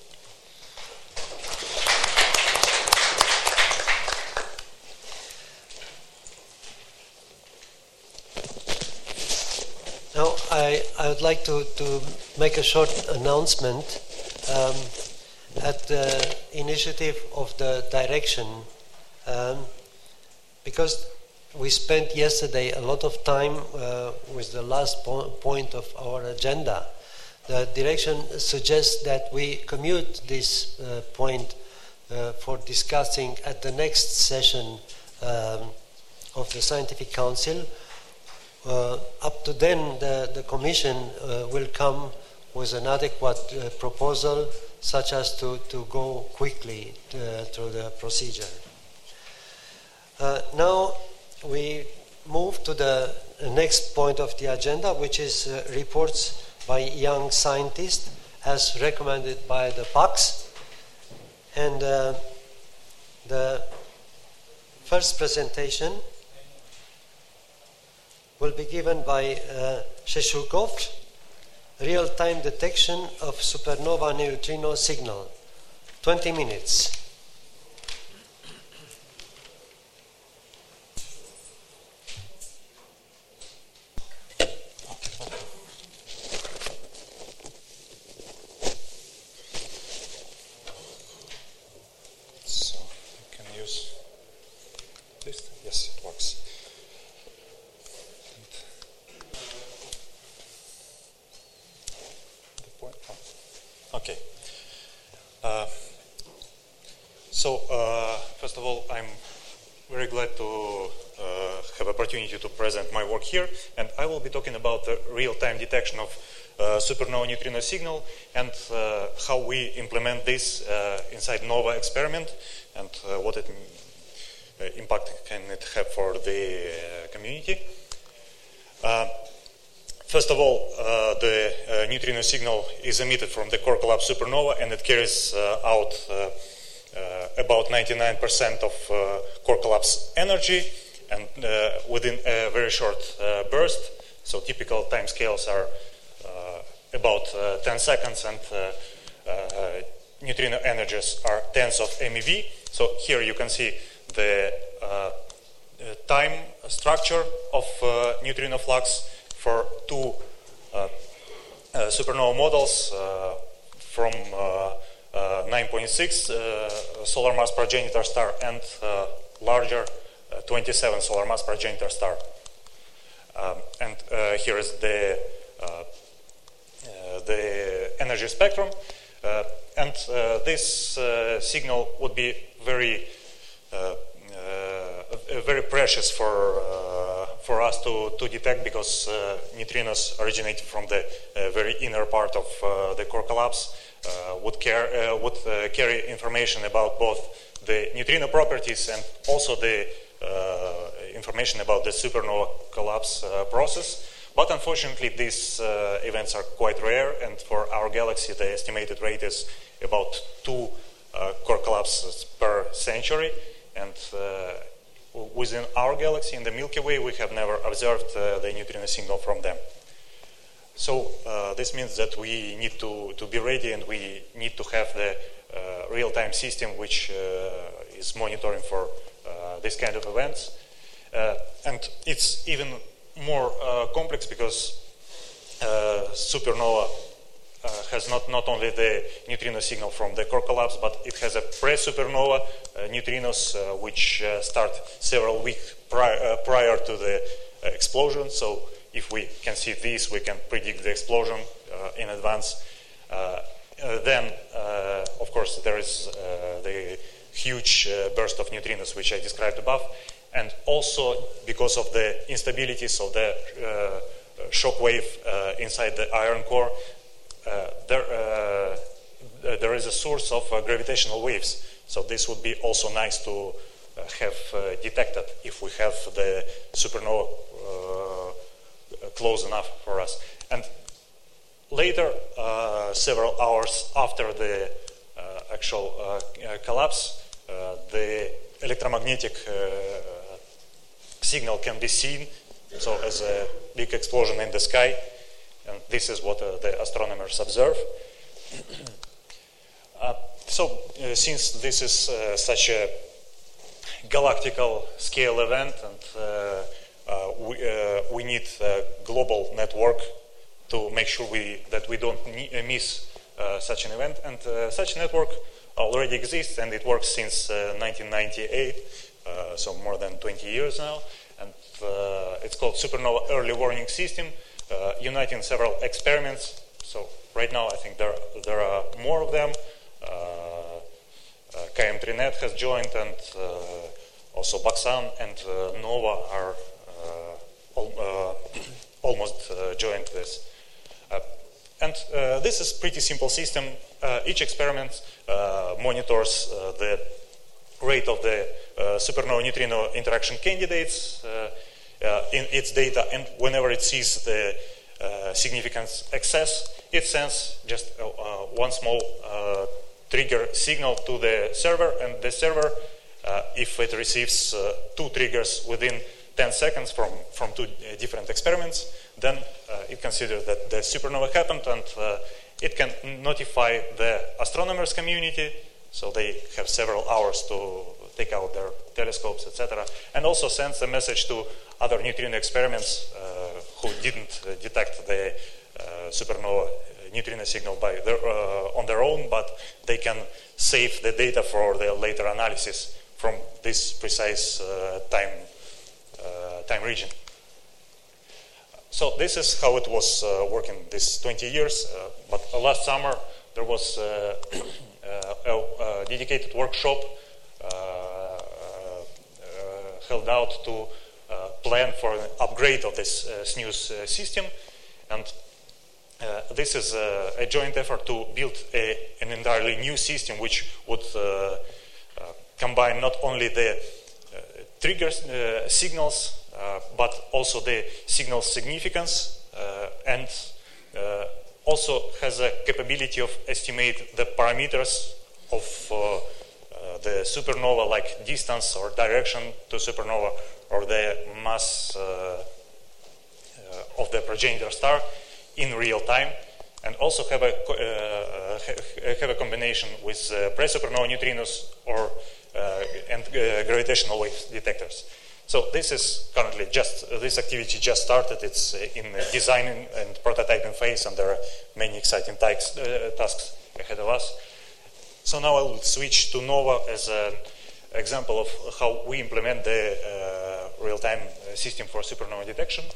Now I would like to make a short announcement at the initiative of the direction, because we spent yesterday a lot of time with the last point of our agenda. The direction suggests that we commute this point for discussing at the next session of the Scientific Council. Up to then, the Commission will come with an adequate proposal, such as to go quickly through the procedure. Now we move to the next point of the agenda, which is reports by young scientists as recommended by the PAX. And the first presentation will be given by Sheshurkov, real-time detection of supernova neutrino signal. 20 minutes. So you can use this. Yes, it works. Okay. First of all, I'm very glad to have opportunity to present my work here, and I will be talking about the real-time detection of supernova neutrino signal and how we implement this inside NOVA experiment and what impact can it have for the community. First of all, the neutrino signal is emitted from the core collapse supernova, and it carries out about 99% of core collapse energy, and within a very short burst. So typical time scales are about 10 seconds, and neutrino energies are tens of MeV. So here you can see the time structure of neutrino flux for two supernova models from 9.6 solar mass progenitor star and larger 27 solar mass progenitor star. And here is the energy spectrum. And this signal would be very precious for us to detect, because neutrinos originate from the very inner part of the core collapse, would carry information about both the neutrino properties and also the information about the supernova collapse process. But unfortunately, these events are quite rare, and for our galaxy, the estimated rate is about 2 core collapses per century. And within our galaxy, in the Milky Way, we have never observed the neutrino signal from them. So this means that we need to be ready, and we need to have the real-time system which is monitoring for this kind of events. And it's even more complex because supernova has not only the neutrino signal from the core collapse, but it has a pre-supernova neutrinos which start several weeks prior to the explosion. So if we can see this, we can predict the explosion in advance. Then, of course, there is the huge burst of neutrinos which I described above. And also because of the instability, so the shock wave inside the iron core, there is a source of gravitational waves. So this would be also nice to have detected if we have the supernova close enough for us. And later, several hours after the actual collapse, the electromagnetic signal can be seen, so as a big explosion in the sky, and this is what the astronomers observe. Since this is such a galactical scale event, and we need a global network to make sure that we don't miss such an event, and such a network already exists, and it works since 1998, so more than 20 years now, and it's called Supernova Early Warning System, uniting several experiments. So right now I think there are more of them. KM3Net has joined, and also Baksan and NOVA are almost joined this. And this is pretty simple system. Each experiment monitors the rate of the supernova neutrino interaction candidates in its data, and whenever it sees the significance excess, it sends just one small trigger signal to the server, and the server, if it receives 2 triggers within 10 seconds from 2 different experiments, then it considers that the supernova happened, and it can notify the astronomers community, so they have several hours to take out their telescopes, etc., and also sends a message to other neutrino experiments who didn't detect the supernova neutrino signal on their own, but they can save the data for the later analysis from this precise time region. So this is how it was working this 20 years, but last summer there was a dedicated workshop held out to plan for an upgrade of this SNEWS system, and this is a joint effort to build an entirely new system which would combine not only the trigger signals but also the signal significance, and also has a capability of estimate the parameters of the supernova, like distance or direction to supernova, or the mass of the progenitor star in real time, and also have a combination with pre-supernova neutrinos or and gravitational wave detectors. So this is currently this activity just started. It's in the designing and prototyping phase, and there are many exciting tasks ahead of us. So now I will switch to NOVA as an example of how we implement the real-time system for supernova detection.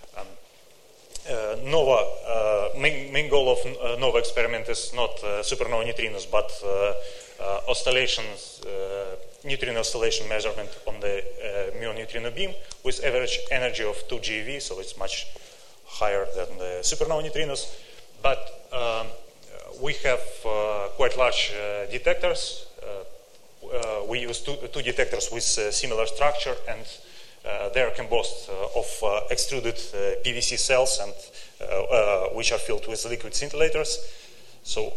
NOVA, main goal of NOVA experiment is not supernova neutrinos, but oscillations, neutrino oscillation measurement on the mu neutrino beam with average energy of 2 GeV, so it's much higher than the supernova neutrinos. But we have quite large detectors. We use two detectors with similar structure, and they are composed of extruded PVC cells, and which are filled with liquid scintillators. So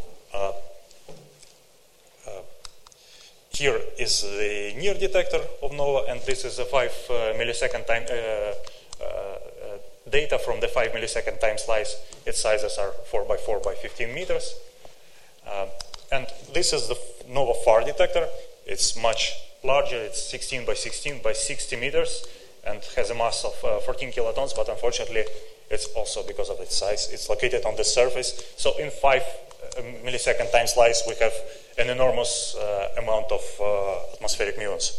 here is the near detector of NOVA, and this is a 5 millisecond time data from the 5 millisecond time slice. Its sizes are 4 by 4 by 15 meters. And this is the NOVA FAR detector. It's much larger. It's 16 by 16 by 60 meters and has a mass of 14 kilotons, but unfortunately, it's also because of its size. It's located on the surface. So in 5 millisecond time slice, we have an enormous amount of atmospheric muons.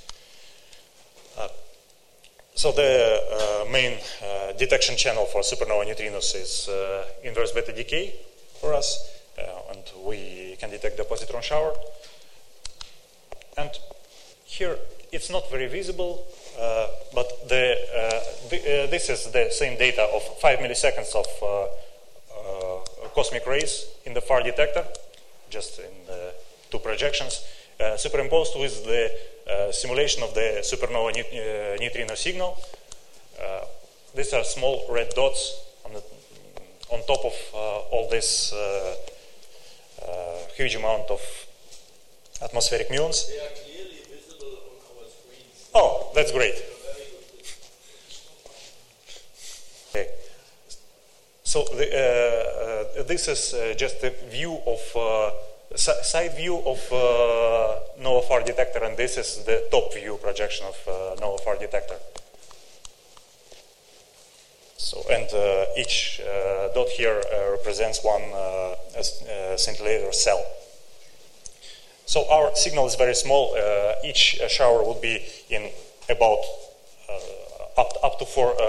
So the main detection channel for supernova neutrinos is inverse beta decay for us, and we can detect the positron shower. And here it's not very visible, but this is the same data of 5 milliseconds of cosmic rays in the FAR detector, just in the 2 projections, superimposed with the simulation of the supernova neutrino signal. These are small red dots on top of all this huge amount of atmospheric muons. They are clearly visible on our screens. Oh, that's great. Okay. So this is just a view of side view of NOVA FAR detector, and this is the top view projection of NOVA FAR detector. So, and each dot here represents one scintillator cell. So our signal is very small. Each shower would be in about up to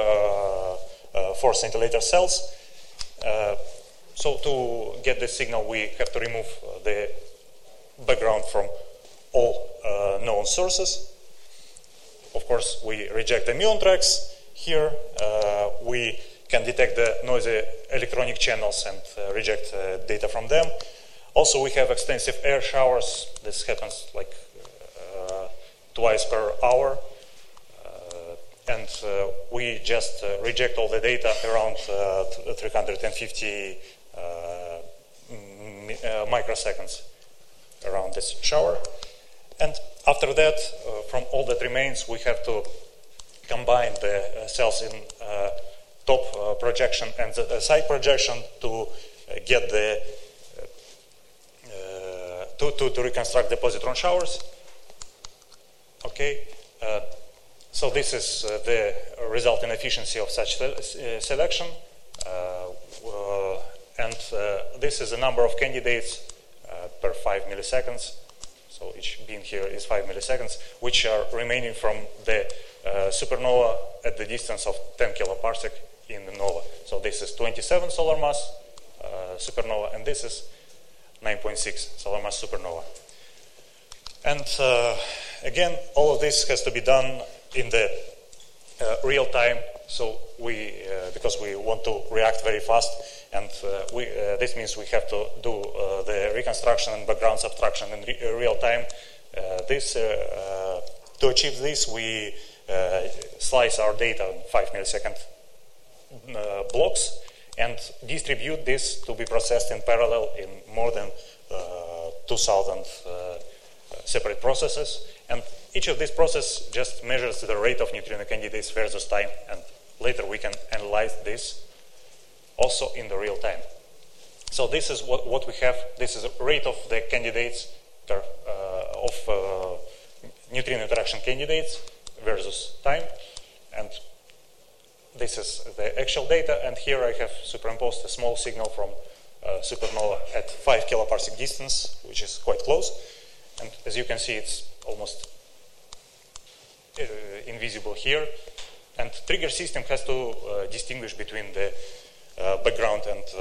4 scintillator cells. So to get the signal, we have to remove the background from all known sources. Of course, we reject the muon tracks. Here, we can detect the noisy electronic channels and reject data from them. Also, we have extensive air showers. This happens like twice per hour. And we just reject all the data around 350 microseconds around this shower. And after that, from all that remains, we have to combine the cells in top projection and the side projection to get the to reconstruct the positron showers. Okay. So this is the resulting efficiency of such selection, and this is the number of candidates per 5 milliseconds. So each beam here is 5 milliseconds, which are remaining from the supernova at the distance of 10 kiloparsec in the nova. So this is 27 solar mass supernova, and this is 9.6 solar mass supernova. And again, all of this has to be done in the real time, so we because we want to react very fast, and this means we have to do the reconstruction and background subtraction in real time. To achieve this, we slice our data in 5 millisecond blocks and distribute this to be processed in parallel in more than 2,000 separate processes. And each of these processes just measures the rate of neutrino candidates versus time, and later we can analyze this also in the real time. So this is what we have. This is the rate of the candidates per, of neutrino interaction candidates versus time, and this is the actual data. And here I have superimposed a small signal from supernova at 5 kiloparsec distance, which is quite close. And as you can see, it's almost invisible here. And trigger system has to distinguish between the background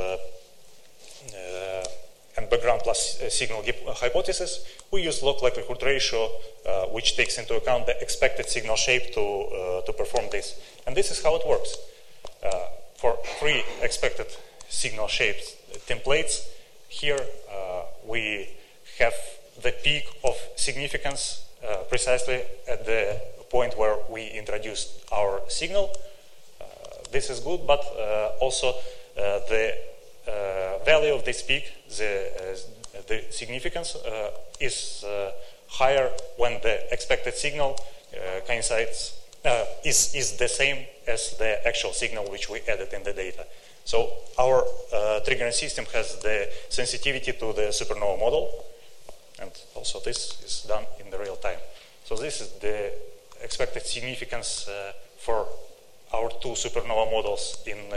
and background plus signal hypothesis. We use log likelihood ratio, which takes into account the expected signal shape to perform this. And this is how it works. For 3 expected signal shapes templates, here we have the peak of significance precisely at the point where we introduced our signal. This is good, but also the value of this peak, the significance, is higher when the expected signal coincides is the same as the actual signal which we added in the data. So our triggering system has the sensitivity to the supernova model, and also this is done in the real time. So this is the expected significance for our two supernova models in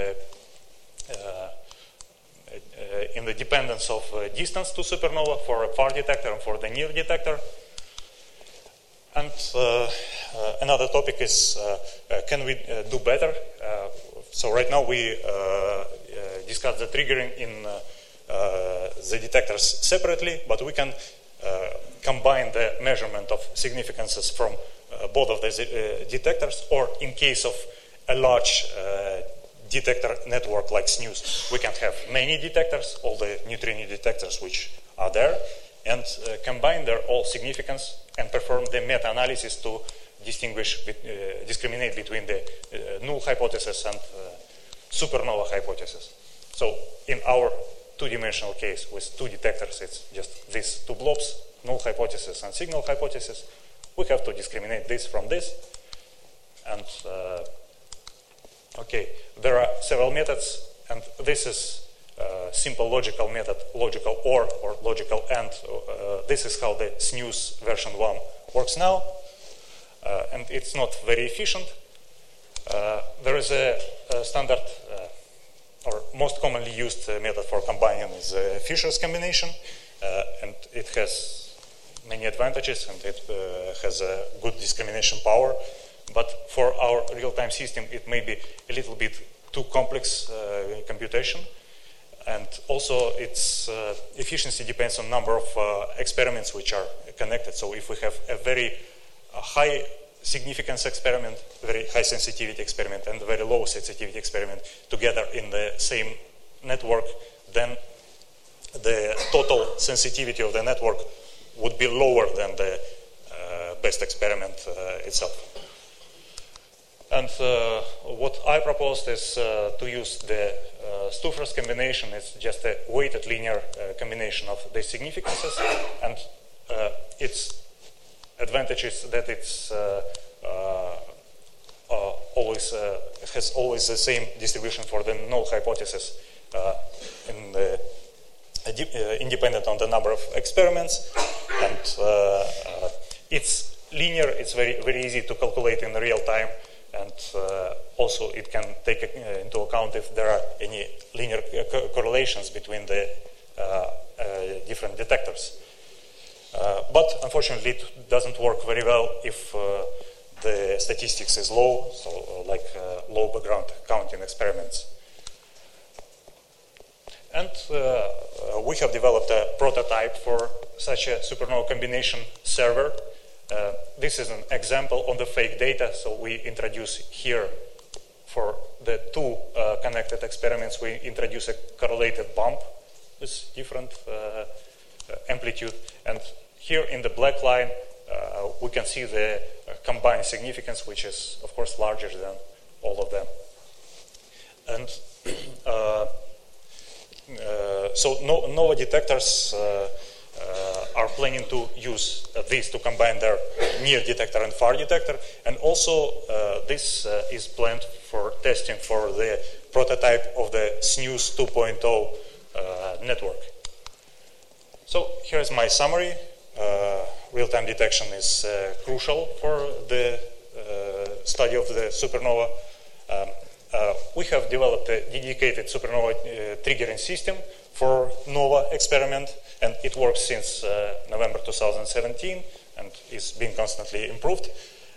the dependence of distance to supernova for a far detector and for the near detector. And another topic is, can we do better? So right now we discuss the triggering in the detectors separately, but we can combine the measurement of significances from both of the detectors, or in case of a large detector network like SNUS, we can have many detectors, all the neutrino detectors which are there, and combine their all significance and perform the meta-analysis to discriminate between the null hypothesis and supernova hypothesis. So in our two-dimensional case with two detectors, it's just these two blobs, null hypothesis and signal hypothesis. We have to discriminate this from this. And okay, there are several methods, and this is simple logical method, logical or logical AND. This is how the SNUS version 1 works now, and it's not very efficient. There is a standard or most commonly used method for combining is Fisher's combination, and it has many advantages, and it has a good discrimination power. But for our real-time system, it may be a little bit too complex computation. And also, its efficiency depends on number of experiments which are connected. So if we have a very high significance experiment, very high sensitivity experiment, and a very low sensitivity experiment together in the same network, then the total sensitivity of the network would be lower than the best experiment itself. And what I proposed is to use the Stouffer's combination. It's just a weighted linear combination of the significances, and its advantage is that it's always has always the same distribution for the null hypothesis in the independent on the number of experiments, and it's linear. It's very easy to calculate in real time. And also it can take into account if there are any linear correlations between the different detectors. But unfortunately it doesn't work very well if the statistics is low, so like low background counting experiments. And we have developed a prototype for such a supernova combination server. This is an example on the fake data. So we introduce here for the two connected experiments, we introduce a correlated bump with different amplitude. And here in the black line, we can see the combined significance, which is, of course, larger than all of them. And so NOVA detectors are planning to use this to combine their near detector and far detector, and also this is planned for testing for the prototype of the SNUS 2.0 network. So here's my summary. Real-time detection is crucial for the study of the supernova. We have developed a dedicated supernova triggering system for NOVA experiment, and it works since November 2017 and is being constantly improved.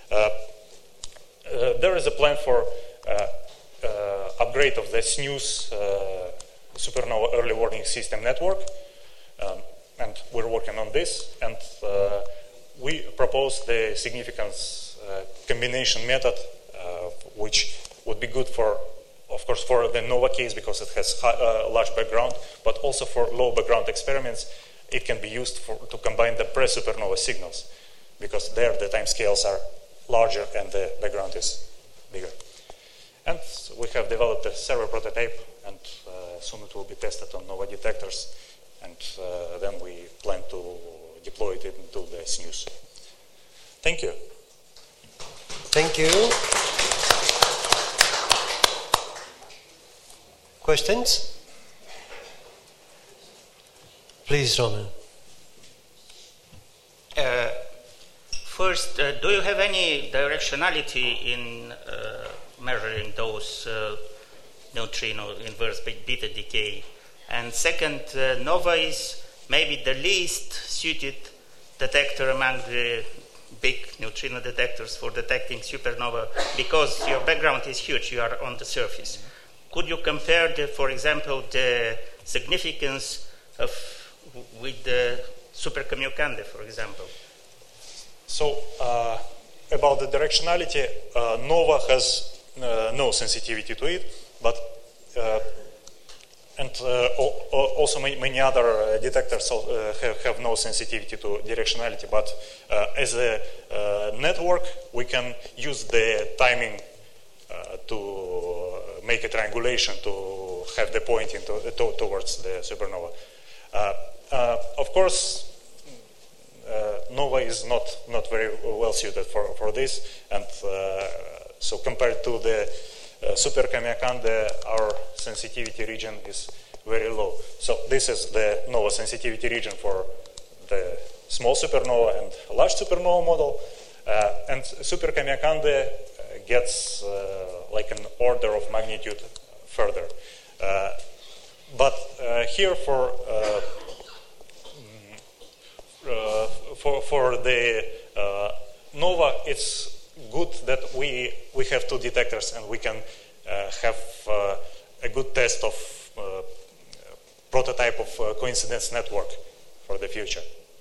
There is a plan for upgrade of the SNUS supernova early warning system network, and we're working on this. And we propose the significance combination method, which would be good for, of course, for the NOVA case because it has large background, but also for low background experiments, it can be used to combine the pre-supernova signals, because there the time scales are larger and the background is bigger. And we have developed a server prototype, and soon it will be tested on NOVA detectors, and then we plan to deploy it into the SNUS. Thank you. Thank you. Questions? Please, Roman. First, do you have any directionality in measuring those neutrino inverse beta decay? And second, NOVA is maybe the least suited detector among the big neutrino detectors for detecting supernova because your background is huge, you are on the surface. Could you compare, for example, the significance with the Super Kamiokande, for example? So, about the directionality, NOVA has no sensitivity to it, but also many other detectors have no sensitivity to directionality, but as a network, we can use the timing to make a triangulation to have the pointing towards the supernova. Of course, NOVA is not very well suited for this, and so compared to the Super Kamiokande, our sensitivity region is very low. So this is the NOVA sensitivity region for the small supernova and large supernova model, and Super Kamiokande gets like an order of magnitude further. But here for the NOVA, it's good that we have two detectors and we can have a good test of prototype of coincidence network for the future.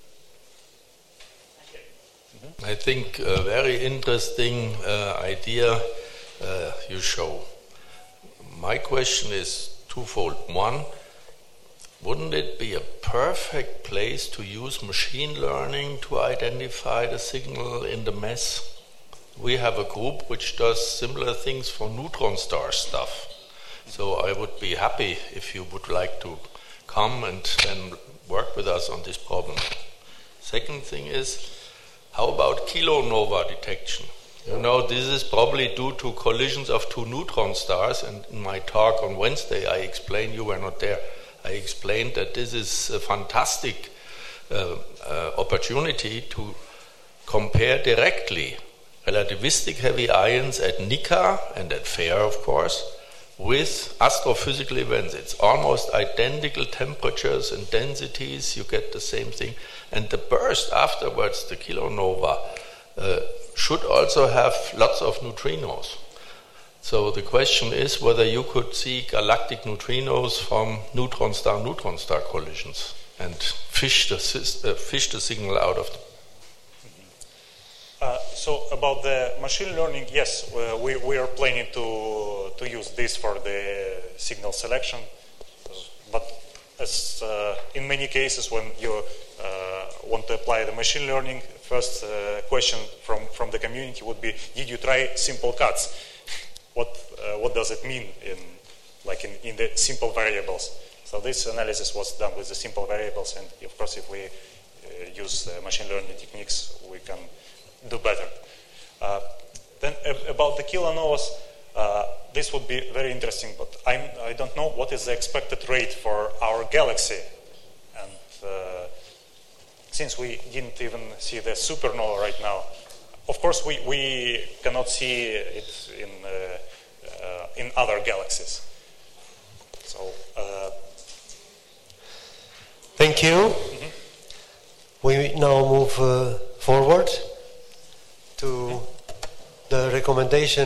I think a very interesting idea you show. My question is twofold. One, wouldn't it be a perfect place to use machine learning to identify the signal in the mess? We have a group which does similar things for neutron star stuff. So I would be happy if you would like to come and work with us on this problem. Second thing is, how about kilonova detection? You know, this is probably due to collisions of two neutron stars, and in my talk on Wednesday I explained, you were not there, I explained that this is a fantastic opportunity to compare directly relativistic heavy ions at Nika and at FAIR, of course, with astrophysical events. It's almost identical temperatures and densities, you get the same thing. And the burst afterwards, the kilonova, should also have lots of neutrinos. So the question is whether you could see galactic neutrinos from neutron star collisions and fish the signal out of them. So about the machine learning, yes, we are planning to use this for the signal selection. But as in many cases, when you want to apply the machine learning, first question from the community would be: did you try simple cuts? What does it mean in the simple variables? So this analysis was done with the simple variables, and of course, if we use machine learning techniques, we can do better. Then about the kilonovas, this would be very interesting, but I don't know what is the expected rate for our galaxy. And since we didn't even see the supernova right now, of course we cannot see it in other galaxies. So thank you. We now move forward to the recommendation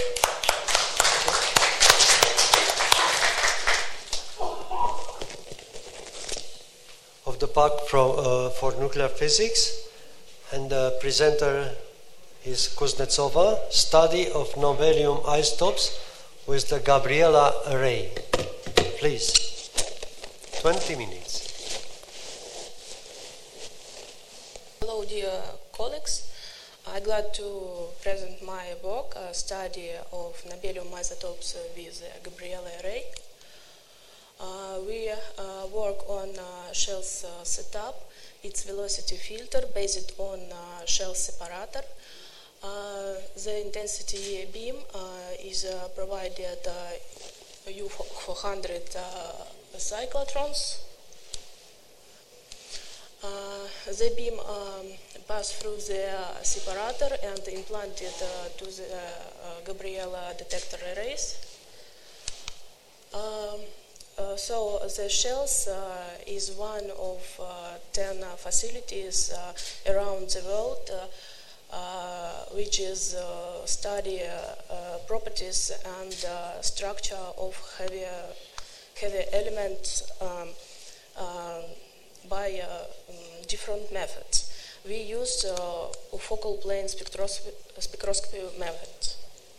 of the PAC for nuclear physics, and the presenter is Kuznetsova, study of nonhelium isotopes with the Gabriela array. Please, 20 minutes. Hello, dear colleagues. I'm glad to present my work, a study of nobelium isotopes with the Gabriela array. We work on Shell's setup, its velocity filter based on Shell separator. The intensity beam is provided U400 cyclotrons. The beam passed through the separator and implanted to the Gabriela detector arrays. So the shells is one of 10 facilities around the world which is study properties and structure of heavy elements by different methods. We use focal plane spectroscopy methods.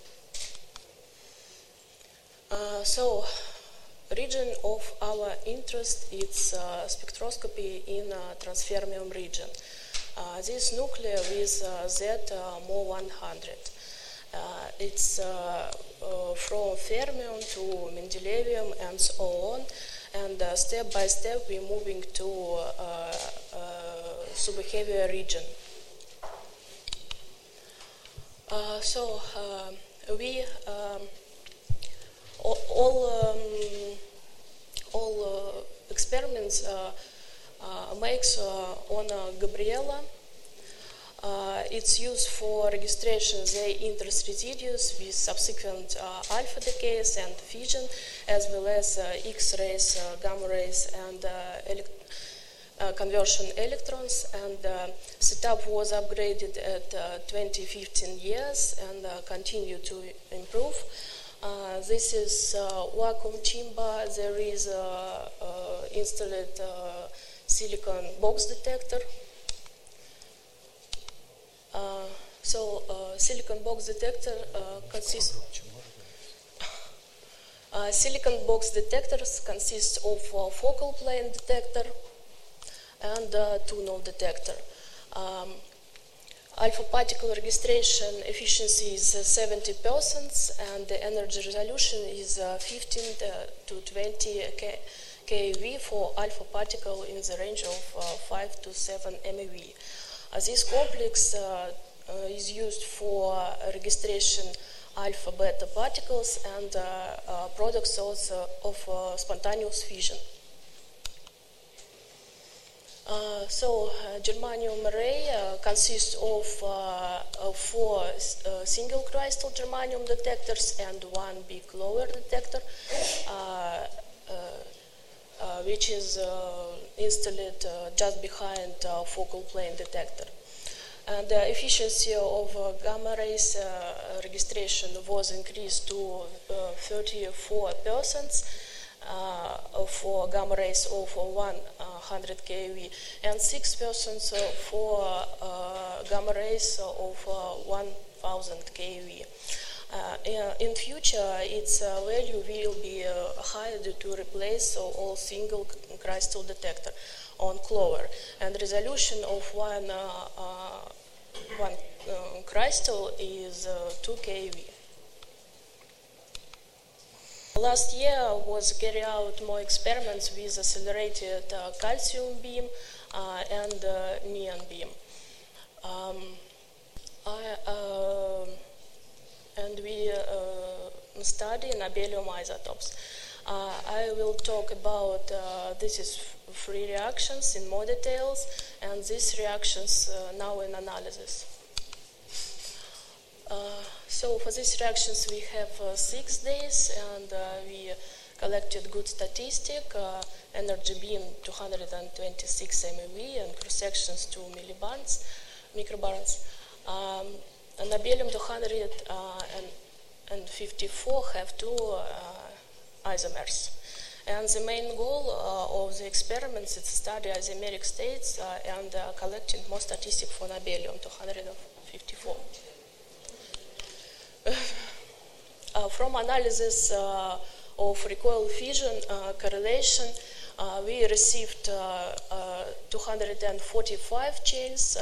So, region of our interest is spectroscopy in transfermium region. This nuclear with Z more 100. It's from fermium to mendelevium and so on. And step by step, we're moving to superheavier region. So we all experiments makes on Gabriela. It's used for registration the interest residues with subsequent alpha decays and fission, as well as X-rays, gamma rays, and conversion electrons. And setup was upgraded at 2015 years and continue to improve. This is vacuum chamber. There is installed silicon box detector. Silicon box detector consists. Silicon box detectors consist of focal plane detector and two-node detector. Alpha particle registration efficiency is 70%, and the energy resolution is 15 to 20 keV for alpha particle in the range of 5 to 7 MeV. This complex is used for registration alpha beta particles and products also of spontaneous fission. Germanium array consists of 4 single crystal germanium detectors and 1 big lower detector, which is installed just behind focal plane detector. And the efficiency of gamma rays registration was increased to 34% for gamma rays of 100 keV and 6% for gamma rays of 1000 keV. In future, its value will be higher to replace all single crystal detector on Clover, and resolution of one crystal is 2 keV. Last year was carried out more experiments with accelerated calcium beam and neon beam. And we study nobelium isotopes. I will talk about this is 3 reactions in more details, and these reactions now in analysis. So for these reactions we have 6 days, and we collected good statistic, energy beam 226 MeV and cross-sections 2 microbarons. Nobelium 254 have 2 isomers. And the main goal of the experiments is to study isomeric states and collecting more statistics for nobelium 254. From analysis of recoil fission correlation, we received 245 chains,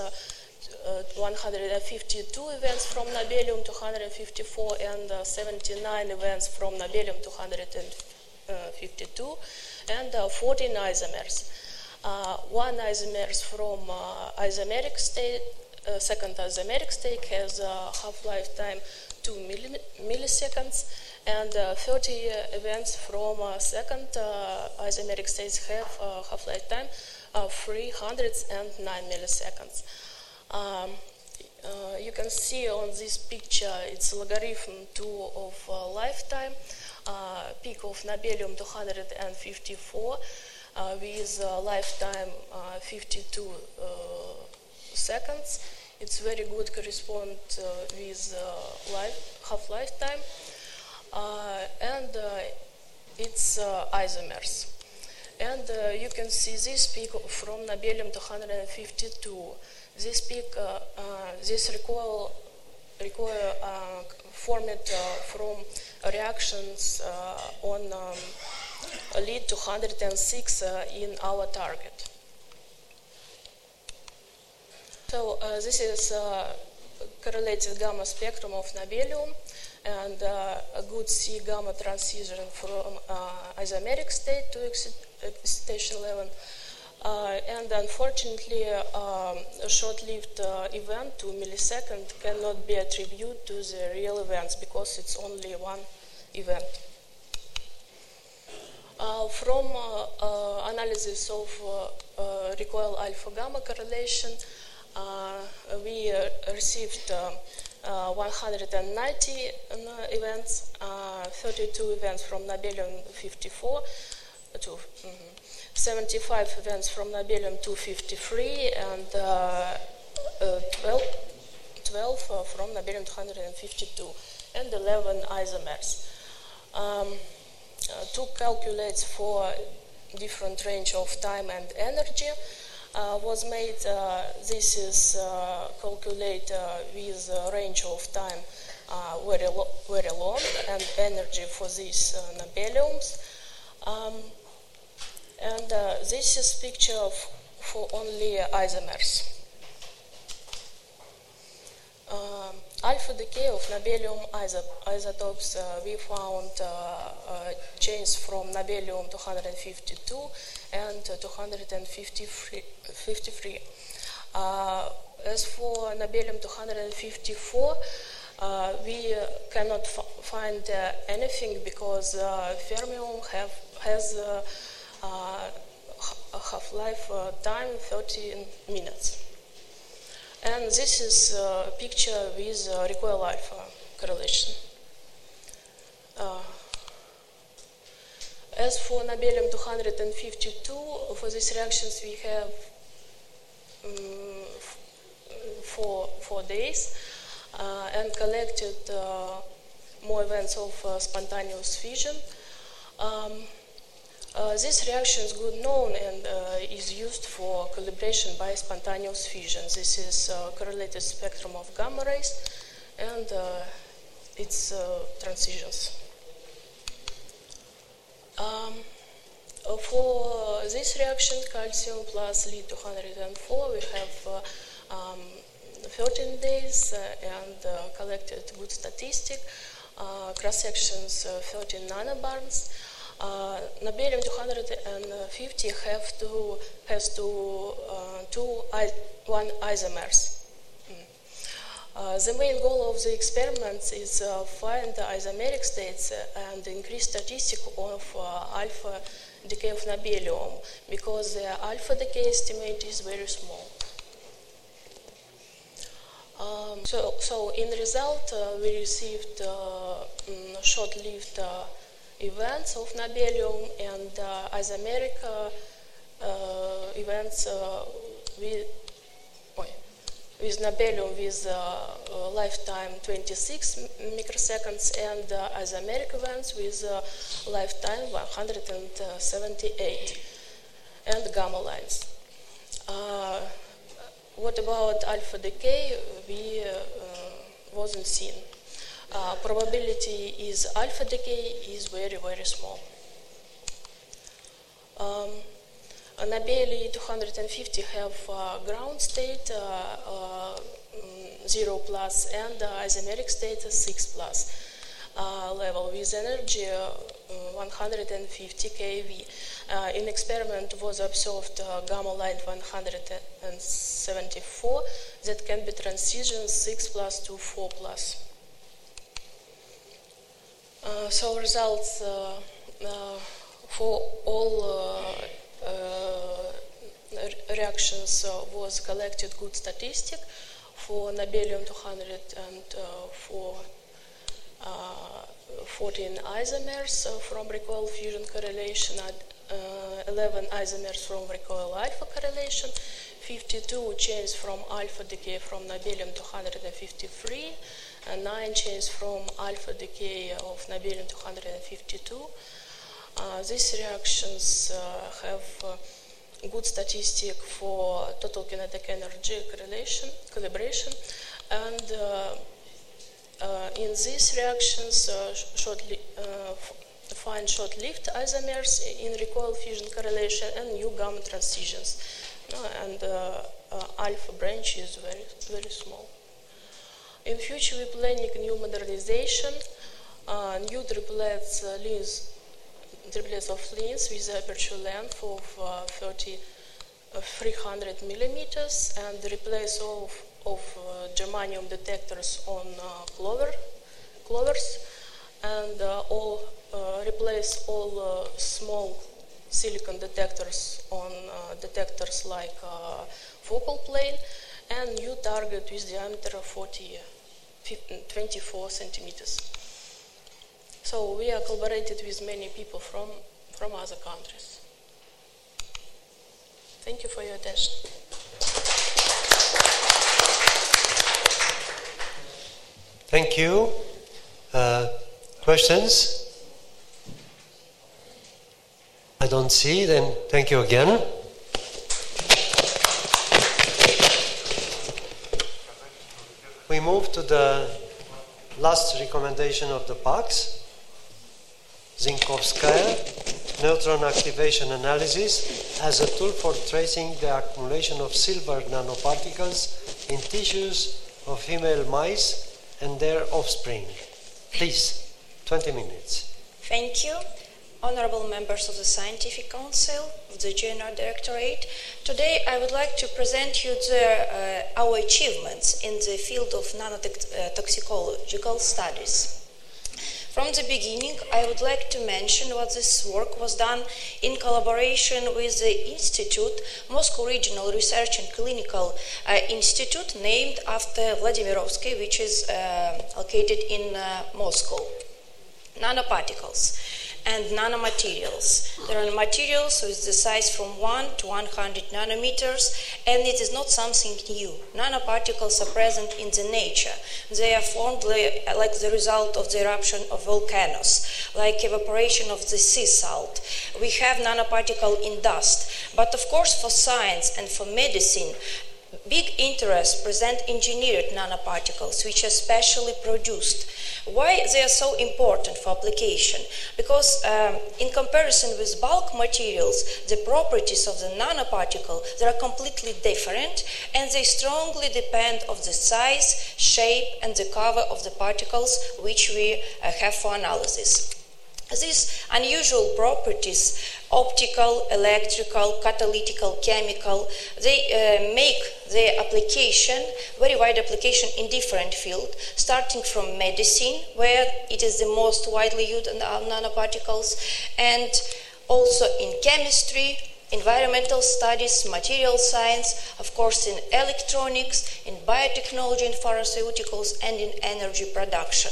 152 events from nobelium 254 and 79 events from nobelium 252 and 14 isomers. 1 isomers from isomeric state second isomeric state has a half-life time 2 milliseconds, and 30 events from second isomeric states have half-life time of 309 milliseconds. You can see on this picture it's logarithm 2 of lifetime, peak of nobelium 254 with lifetime 52 seconds. It's very good correspond with half-life time, and it's isomers. And you can see this peak from nobelium 252. This peak, this recoil formed from reactions on lead 206 in our target. So this is correlated gamma spectrum of nobelium, and a good C gamma transition from isomeric state to excitation level. And unfortunately, a short-lived event, 2 milliseconds, cannot be attributed to the real events because it's only one event. From analysis of recoil alpha-gamma correlation, we received 190 events, 32 events from nobelium 54 to 75 events from nobelium 253, and 12 from nobelium 252, and 11 isomers. To calculate for different range of time and energy was made. This is calculate with range of time very long, and energy for these nobeliums. And this is picture for only isomers. Alpha decay of nobelium isotopes, we found change from nobelium 252 and 253. As for nobelium 254, we cannot find anything because fermium has a half-life time 13 minutes. And this is a picture with recoil alpha correlation. As for nobelium 252, for these reactions we have 4 days and collected more events of spontaneous fission. This reaction is good known and is used for calibration by spontaneous fission. This is correlated spectrum of gamma rays and its transitions. For this reaction, calcium plus lead 204, we have 13 days and collected good statistic. Cross sections 13 nanobarns. Nobelium 250 has one isomers. The main goal of the experiments is find the isomeric states and increase statistic of alpha decay of nobelium, because the alpha decay estimate is very small. So in result, we received short-lived events of nobelium and isomeric events with nobelium with lifetime 26 microseconds and isomeric events with lifetime 178 and gamma lines. What about alpha decay? We wasn't seen. Probability is alpha decay is very, very small. Nobeli 250 have ground state 0 plus and isomeric state 6 plus. level with energy 150 keV. In experiment was observed gamma light 174 that can be transition 6+ to 4+. So results for all reactions was collected good statistic for nobelium 200 and for 14 isomers from recoil fusion correlation, 11 isomers from recoil alpha correlation, 52 chains from alpha decay from nobelium 253, and 9 chains from alpha decay of nobelium 252. These reactions have good statistic for total kinetic energy calibration, and in these reactions find short-lived isomers in recoil fusion correlation and new gamma transitions, and alpha branch is very, very small. In future, we're planning new modernization, new triplets of lens with aperture length of 300 millimeters, and replace all of germanium detectors on clovers, and replace all small silicon detectors on detectors like focal plane, and new target with diameter of 24 centimeters. So we are collaborated with many people from other countries. Thank you for your attention. Thank you. Questions? I don't see, then thank you again. We move to the last recommendation of the PACS. Zinkovskaya, neutron activation analysis as a tool for tracing the accumulation of silver nanoparticles in tissues of female mice and their offspring. Please, 20 minutes. Thank you. Honorable members of the Scientific Council, of the General Directorate. Today I would like to present you our achievements in the field of nanotoxicological studies. From the beginning, I would like to mention what this work was done in collaboration with the Institute, Moscow Regional Research and Clinical Institute, named after Vladimirovsky, which is located in Moscow. Nanoparticles and nanomaterials. There are materials with the size from 1 to 100 nanometers, and it is not something new. Nanoparticles are present in the nature. They are formed like the result of the eruption of volcanoes, like evaporation of the sea salt. We have nanoparticle in dust. But of course, for science and for medicine, big interest present engineered nanoparticles, which are specially produced. Why they are so important for application? Because in comparison with bulk materials, the properties of the nanoparticle, they are completely different, and they strongly depend on the size, shape, and the cover of the particles which we have for analysis. These unusual properties, optical, electrical, catalytical, chemical, they make their application, very wide application in different fields, starting from medicine, where it is the most widely used nanoparticles, and also in chemistry, environmental studies, material science, of course in electronics, in biotechnology and pharmaceuticals, and in energy production.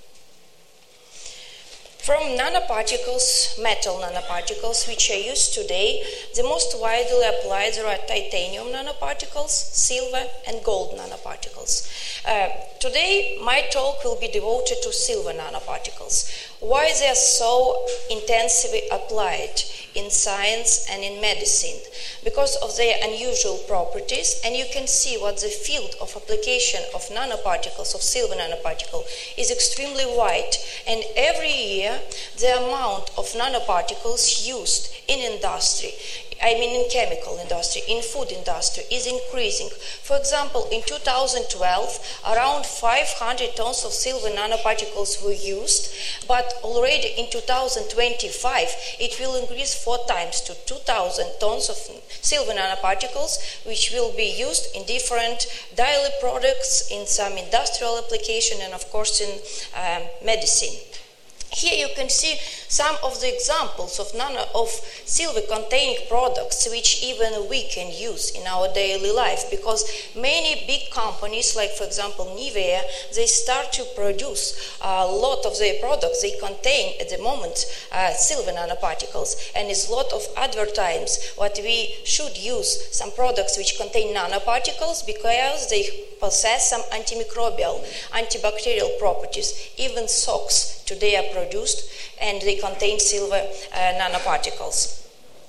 From nanoparticles, metal nanoparticles, which are used today, the most widely applied there are titanium nanoparticles, silver, and gold nanoparticles. Today, my talk will be devoted to silver nanoparticles. Why they are so intensively applied in science and in medicine? Because of their unusual properties, and you can see what the field of application of nanoparticles, of silver nanoparticle, is extremely wide, and every year the amount of nanoparticles used in industry, in chemical industry, in food industry, is increasing. For example, in 2012, around 500 tons of silver nanoparticles were used, but already in 2025, it will increase 4 times to 2,000 tons of silver nanoparticles, which will be used in different daily products, in some industrial application, and of course in medicine. Here you can see some of the examples of silver-containing products which even we can use in our daily life, because many big companies, like for example Nivea, they start to produce a lot of their products. They contain at the moment silver nanoparticles, and it's a lot of advertisements what we should use some products which contain nanoparticles because they possess some antimicrobial, antibacterial properties. Even socks today are produced and they contain silver nanoparticles.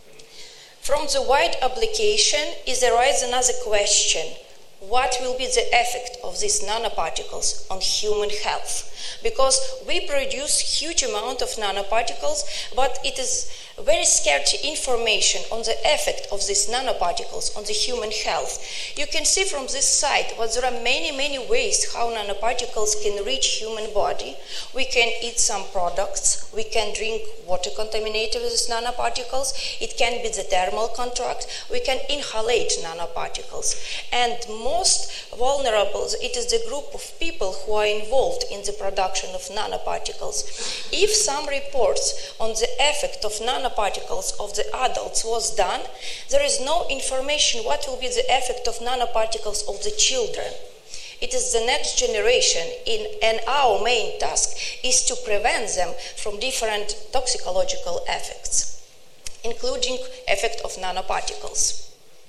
From the wide application is arises another question: what will be the effect of these nanoparticles on human health? Because we produce huge amount of nanoparticles, but it is very scarce information on the effect of these nanoparticles on the human health. You can see from this site that there are many ways how nanoparticles can reach human body. We can eat some products, we can drink water contaminated with these nanoparticles, it can be the thermal contract, we can inhalate nanoparticles. And most vulnerable, it is the group of people who are involved in the production of nanoparticles. If some reports on the effect of nanoparticles of the adults was done, there is no information what will be the effect of nanoparticles of the children. It is the next generation, and our main task is to prevent them from different toxicological effects, including effect of nanoparticles.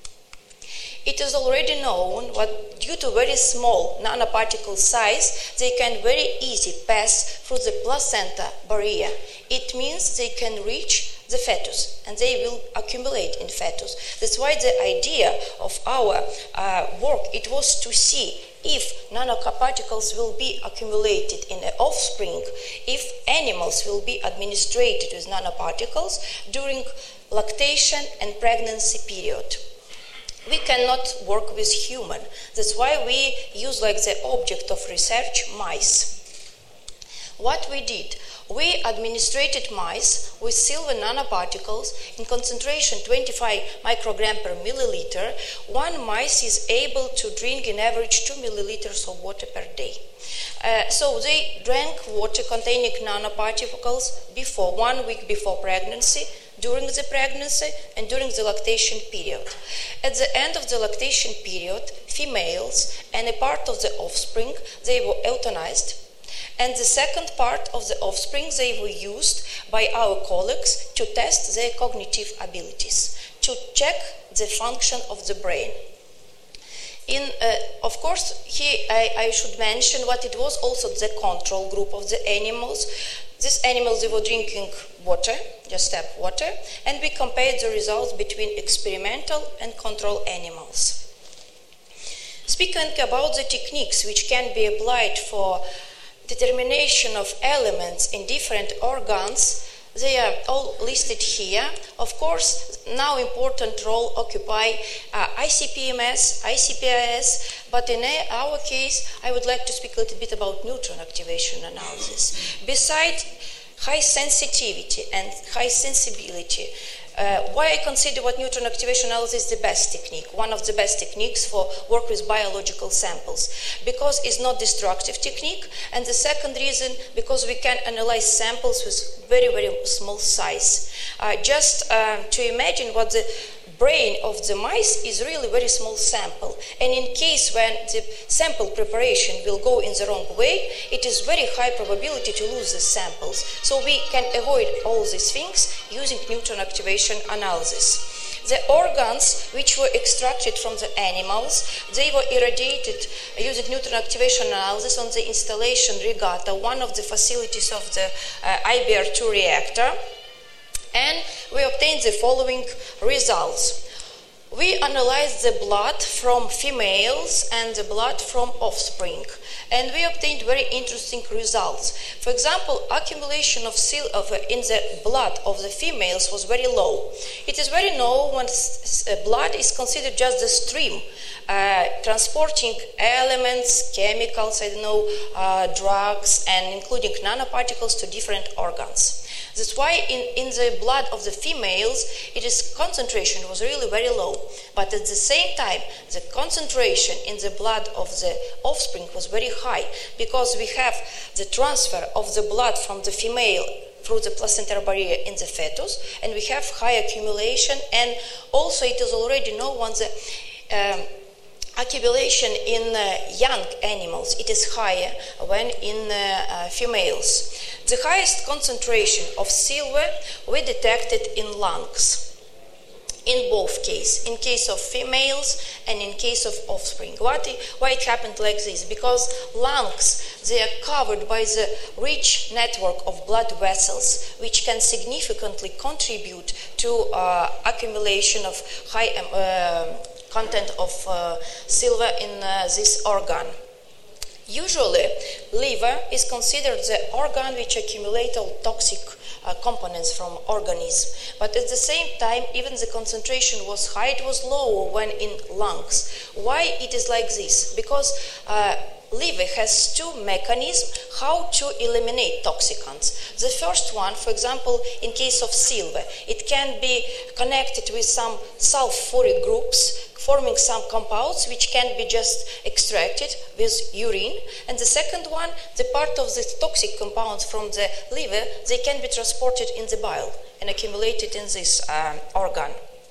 It is already known that due to very small nanoparticle size, they can very easily pass through the placenta barrier. It means they can reach the fetus and they will accumulate in fetus. That's why the idea of our work, it was to see if nanoparticles will be accumulated in the offspring, if animals will be administered with nanoparticles during lactation and pregnancy period. We cannot work with human. That's why we use like the object of research mice. What we did, we administrated mice with silver nanoparticles in concentration 25 microgram per milliliter. One mice is able to drink in average 2 milliliters of water per day. So they drank water containing nanoparticles before 1 week before pregnancy, during the pregnancy, and during the lactation period. At the end of the lactation period, females and a part of the offspring, they were euthanized. And the second part of the offspring, they were used by our colleagues to test their cognitive abilities, to check the function of the brain. Of course, here I should mention what it was also the control group of the animals. These animals, they were drinking water, just tap water, and we compared the results between experimental and control animals. Speaking about the techniques which can be applied for determination of elements in different organs, they are all listed here. Of course, now important role occupy ICP-MS, ICP-IS, but in our case, I would like to speak a little bit about neutron activation analysis. Besides high sensitivity and high sensibility, why I consider what neutron activation analysis is the best technique, one of the best techniques for work with biological samples, because it's not destructive technique, and the second reason, because we can analyze samples with very small size. Just to imagine what the brain of the mice is really very small sample, and in case when the sample preparation will go in the wrong way, it is very high probability to lose the samples. So we can avoid all these things using neutron activation analysis. The organs which were extracted from the animals, they were irradiated using neutron activation analysis on the installation Regatta, one of the facilities of the IBR2 reactor. And we obtained the following results. We analyzed the blood from females and the blood from offspring, and we obtained very interesting results. For example, accumulation of silver in the blood of the females was very low. It is very low when blood is considered just the stream, transporting elements, chemicals, drugs, and including nanoparticles to different organs. That's why in the blood of the females, concentration was really very low. But at the same time, the concentration in the blood of the offspring was very high, because we have the transfer of the blood from the female through the placental barrier in the fetus, and we have high accumulation, and also it is already known when the accumulation in young animals, it is higher when in females. The highest concentration of silver we detected in lungs, in both cases, in case of females and in case of offspring. Why it happened like this? Because lungs, they are covered by the rich network of blood vessels, which can significantly contribute to accumulation of high content of silver in this organ. Usually, liver is considered the organ which accumulates all toxic components from organisms. But at the same time, even the concentration was high, it was lower when in lungs. Why it is like this? Because liver has two mechanisms how to eliminate toxicants. The first one, for example, in case of silver, it can be connected with some sulfuric groups, forming some compounds which can be just extracted with urine. And the second one, the part of the toxic compounds from the liver, they can be transported in the bile and accumulated in this organ.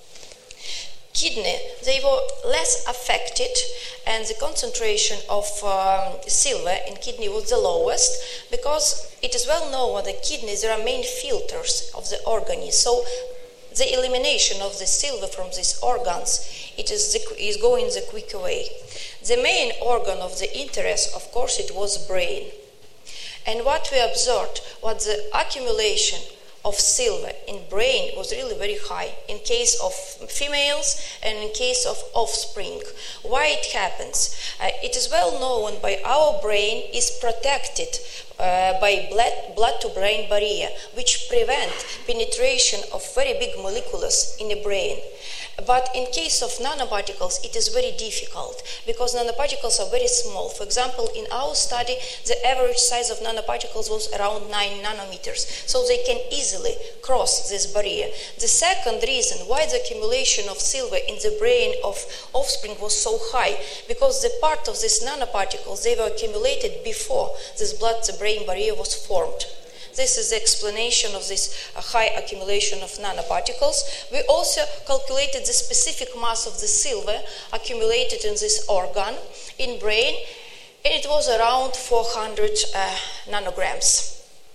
Kidney, they were less affected, and the concentration of silver in kidney was the lowest, because it is well known that the kidneys are main filters of the organism. So the elimination of the silver from these organs, it is going the quicker way. The main organ of the interest, of course, it was brain. And what we observed was the accumulation of silver in brain was really very high in case of females and in case of offspring. Why it happens? It is well known by our brain is protected by blood-to-brain barrier, which prevent penetration of very big molecules in the brain. But in case of nanoparticles, it is very difficult, because nanoparticles are very small. For example, in our study, the average size of nanoparticles was around 9 nanometers, so they can easily cross this barrier. The second reason why the accumulation of silver in the brain of offspring was so high, because the part of these nanoparticles, they were accumulated before this blood-to-brain barrier was formed. This is the explanation of this high accumulation of nanoparticles. We also calculated the specific mass of the silver accumulated in this organ in brain, and it was around 400 nanograms.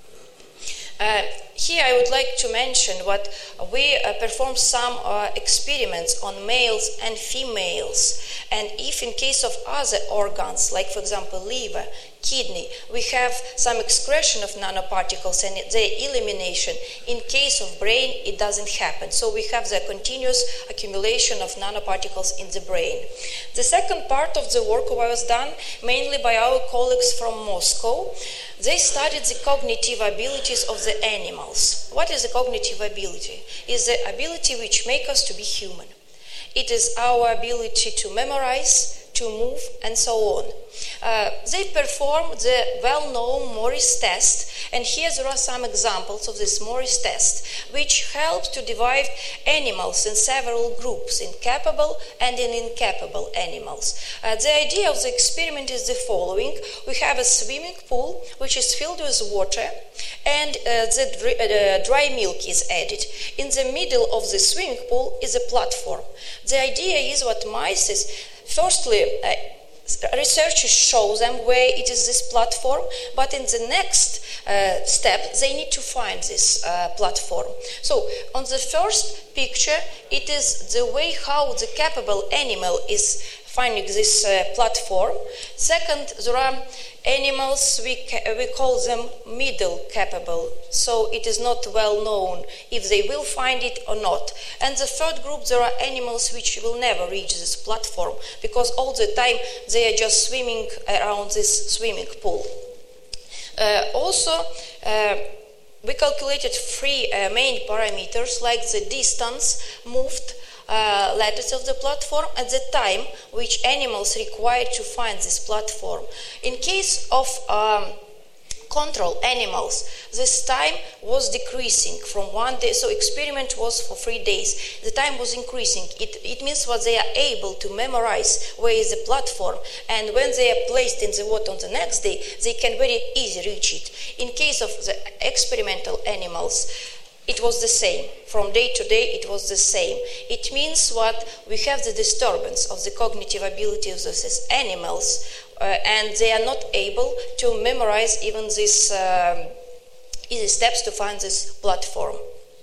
Here I would like to mention what we performed some experiments on males and females, and if in case of other organs, like for example liver, kidney, we have some excretion of nanoparticles and their elimination. In case of brain, it doesn't happen. So we have the continuous accumulation of nanoparticles in the brain. The second part of the work was done mainly by our colleagues from Moscow. They studied the cognitive abilities of the animals. What is the cognitive ability? It's the ability which makes us to be human. It is our ability to memorize, to move, and so on. They performed the well-known Morris test, and here there are some examples of this Morris test, which helps to divide animals in several groups, in capable and in incapable animals. The idea of the experiment is the following. We have a swimming pool which is filled with water, and the dry milk is added. In the middle of the swimming pool is a platform. The idea is what mice is, firstly, researchers show them where it is this platform, but in the next step, they need to find this platform. So on the first picture, it is the way how the capable animal is finding this platform. Second, there are Animals, we call them middle capable, so it is not well known if they will find it or not. And the third group, there are animals which will never reach this platform because all the time they are just swimming around this swimming pool. We calculated three main parameters like the distance moved, lattice of the platform, and the time which animals require to find this platform. In case of control animals, this time was decreasing from 1 day, so experiment was for 3 days. The time was increasing. It means what they are able to memorize where is the platform, and when they are placed in the water on the next day, they can very easily reach it. In case of the experimental animals, it was the same. From day to day, it was the same. It means what we have the disturbance of the cognitive abilities of these animals, and they are not able to memorize even these easy steps to find this platform.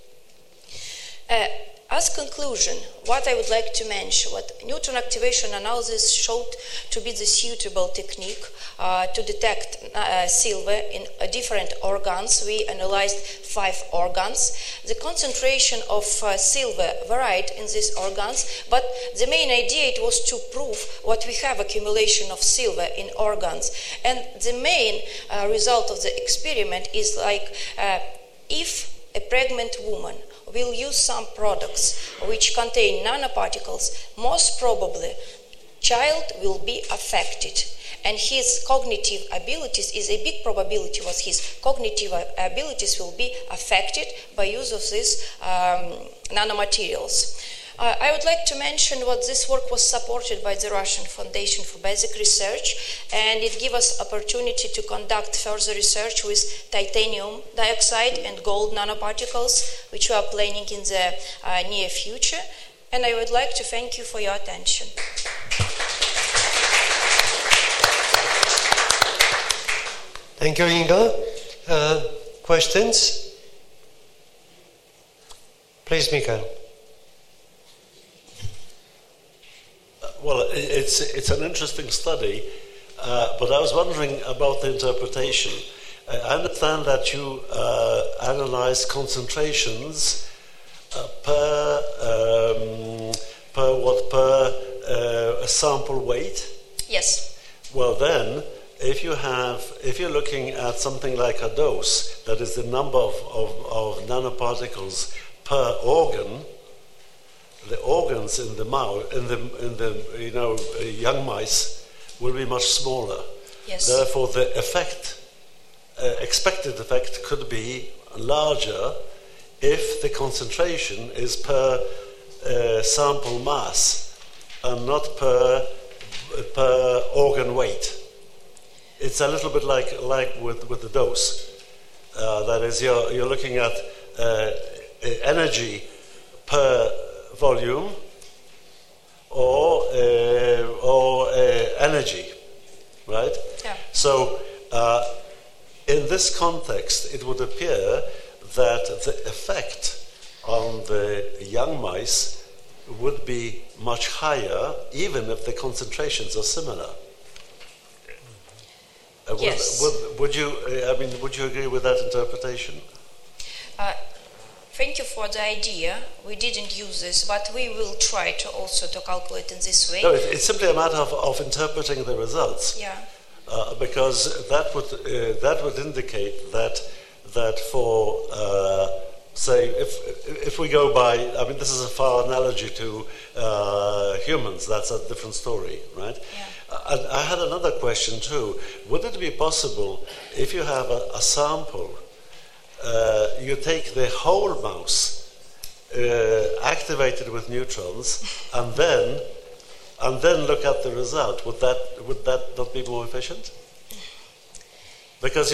As conclusion, what I would like to mention, what neutron activation analysis showed to be the suitable technique to detect silver in different organs. We analyzed 5 organs. The concentration of silver varied in these organs, but the main idea it was to prove what we have accumulation of silver in organs. And the main result of the experiment is like if a pregnant woman will use some products which contain nanoparticles, most probably child will be affected, and his cognitive abilities is a big probability was his cognitive abilities will be affected by use of these nanomaterials. I would like to mention what this work was supported by the Russian Foundation for Basic Research, and it gave us opportunity to conduct further research with titanium dioxide and gold nanoparticles, which we are planning in the near future. And I would like to thank you for your attention. Thank you, Inga. Questions? Please, Mikael. Well, it's an interesting study, but I was wondering about the interpretation. I understand that you analyze concentrations per sample weight. Yes. Well, then, if you're looking at something like a dose, that is the number of nanoparticles per organ. The organs in the mouse, in the young mice, will be much smaller. Yes. Therefore, the effect, expected effect, could be larger if the concentration is per sample mass and not per organ weight. It's a little bit like with the dose. That is, you're looking at energy per volume or energy, right? Yeah. So in this context, it would appear that the effect on the young mice would be much higher, even if the concentrations are similar. Yes. Would you agree with that interpretation? Thank you for the idea. We didn't use this, but we will try to also to calculate in this way. No, it's simply a matter of interpreting the results. Yeah. Because that would indicate that for say if we go by, I mean, this is a far analogy to humans. That's a different story, right? Yeah. And I had another question too. Would it be possible if you have a sample? You take the whole mouse, activated with neutrons, and then look at the result. Would that not be more efficient? Because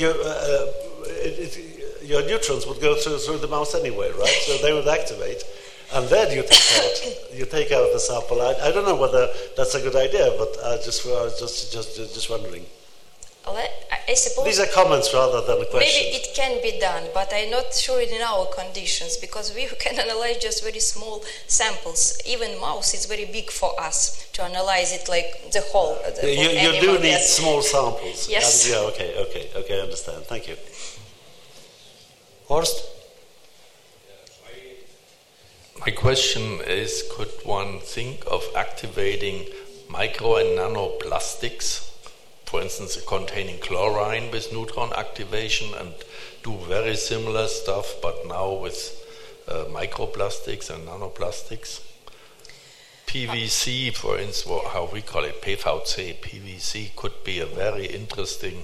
your neutrons would go through the mouse anyway, right? So they would activate, and then you take out the sample. I don't know whether that's a good idea, but I was just wondering. I suppose These are comments rather than questions. maybe it can be done, but I'm not sure in our conditions because we can analyze just very small samples. Even mouse is very big for us to analyze it like the whole. You do need small samples. Yes. Yeah. Okay. I understand. Thank you. Horst? My question is, could one think of activating micro and nanoplastics, for instance, containing chlorine with neutron activation, and do very similar stuff, but now with microplastics and nanoplastics? PVC, for instance, or how we call it, PVC, PVC could be a very interesting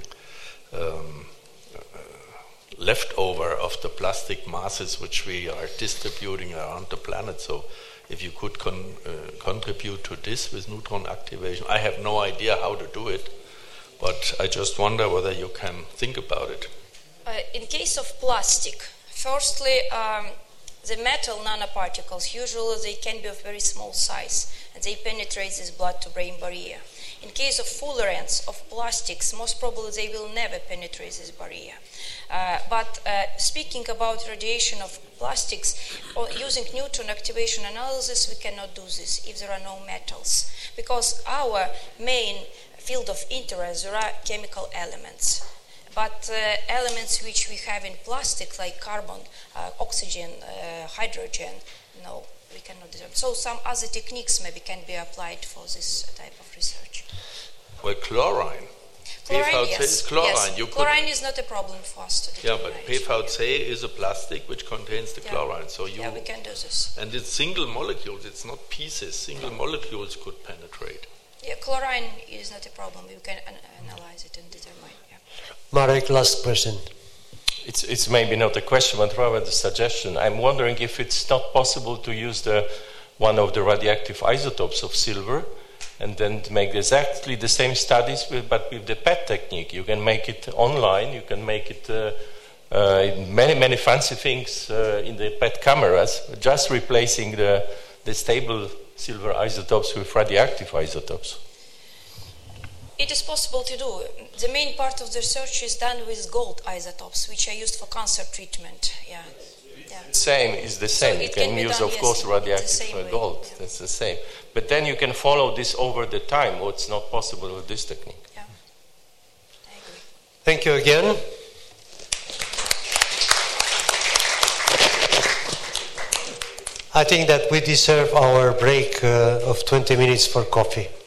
leftover of the plastic masses which we are distributing around the planet. So if you could contribute to this with neutron activation, I have no idea how to do it, but I just wonder whether you can think about it. In case of plastic, firstly, the metal nanoparticles, usually they can be of very small size, and they penetrate this blood-to-brain barrier. In case of fullerenes of plastics, most probably they will never penetrate this barrier. But speaking about radiation of plastics, or using neutron activation analysis, we cannot do this if there are no metals, because our main field of interest, there are chemical elements. But elements which we have in plastic, like carbon, oxygen, hydrogen, no, we cannot do them. So some other techniques maybe can be applied for this type of research. Well, chlorine. Chlorine, PVC yes. is chlorine. Yes. You could, Chlorine is not a problem for us to yeah, but PVC is a plastic which contains the chlorine. So you, we can do this. And it's single molecules, it's not pieces. Single molecules could penetrate. Yeah, chlorine is not a problem. You can analyze it and determine. Yeah. Marek, last question. It's maybe not a question, but rather a suggestion. I'm wondering if it's not possible to use one of the radioactive isotopes of silver and then make exactly the same studies, but with the PET technique. You can make it online, you can make it many fancy things in the PET cameras, just replacing the stable silver isotopes with radioactive isotopes. It is possible to do. The main part of the research is done with gold isotopes, which are used for cancer treatment. Yeah. Same is the same. So you can use, of course, radioactive gold. That's the same. But then you can follow this over the time, what's not possible with this technique. Yeah. I agree. Thank you again. I think that we deserve our break of 20 minutes for coffee.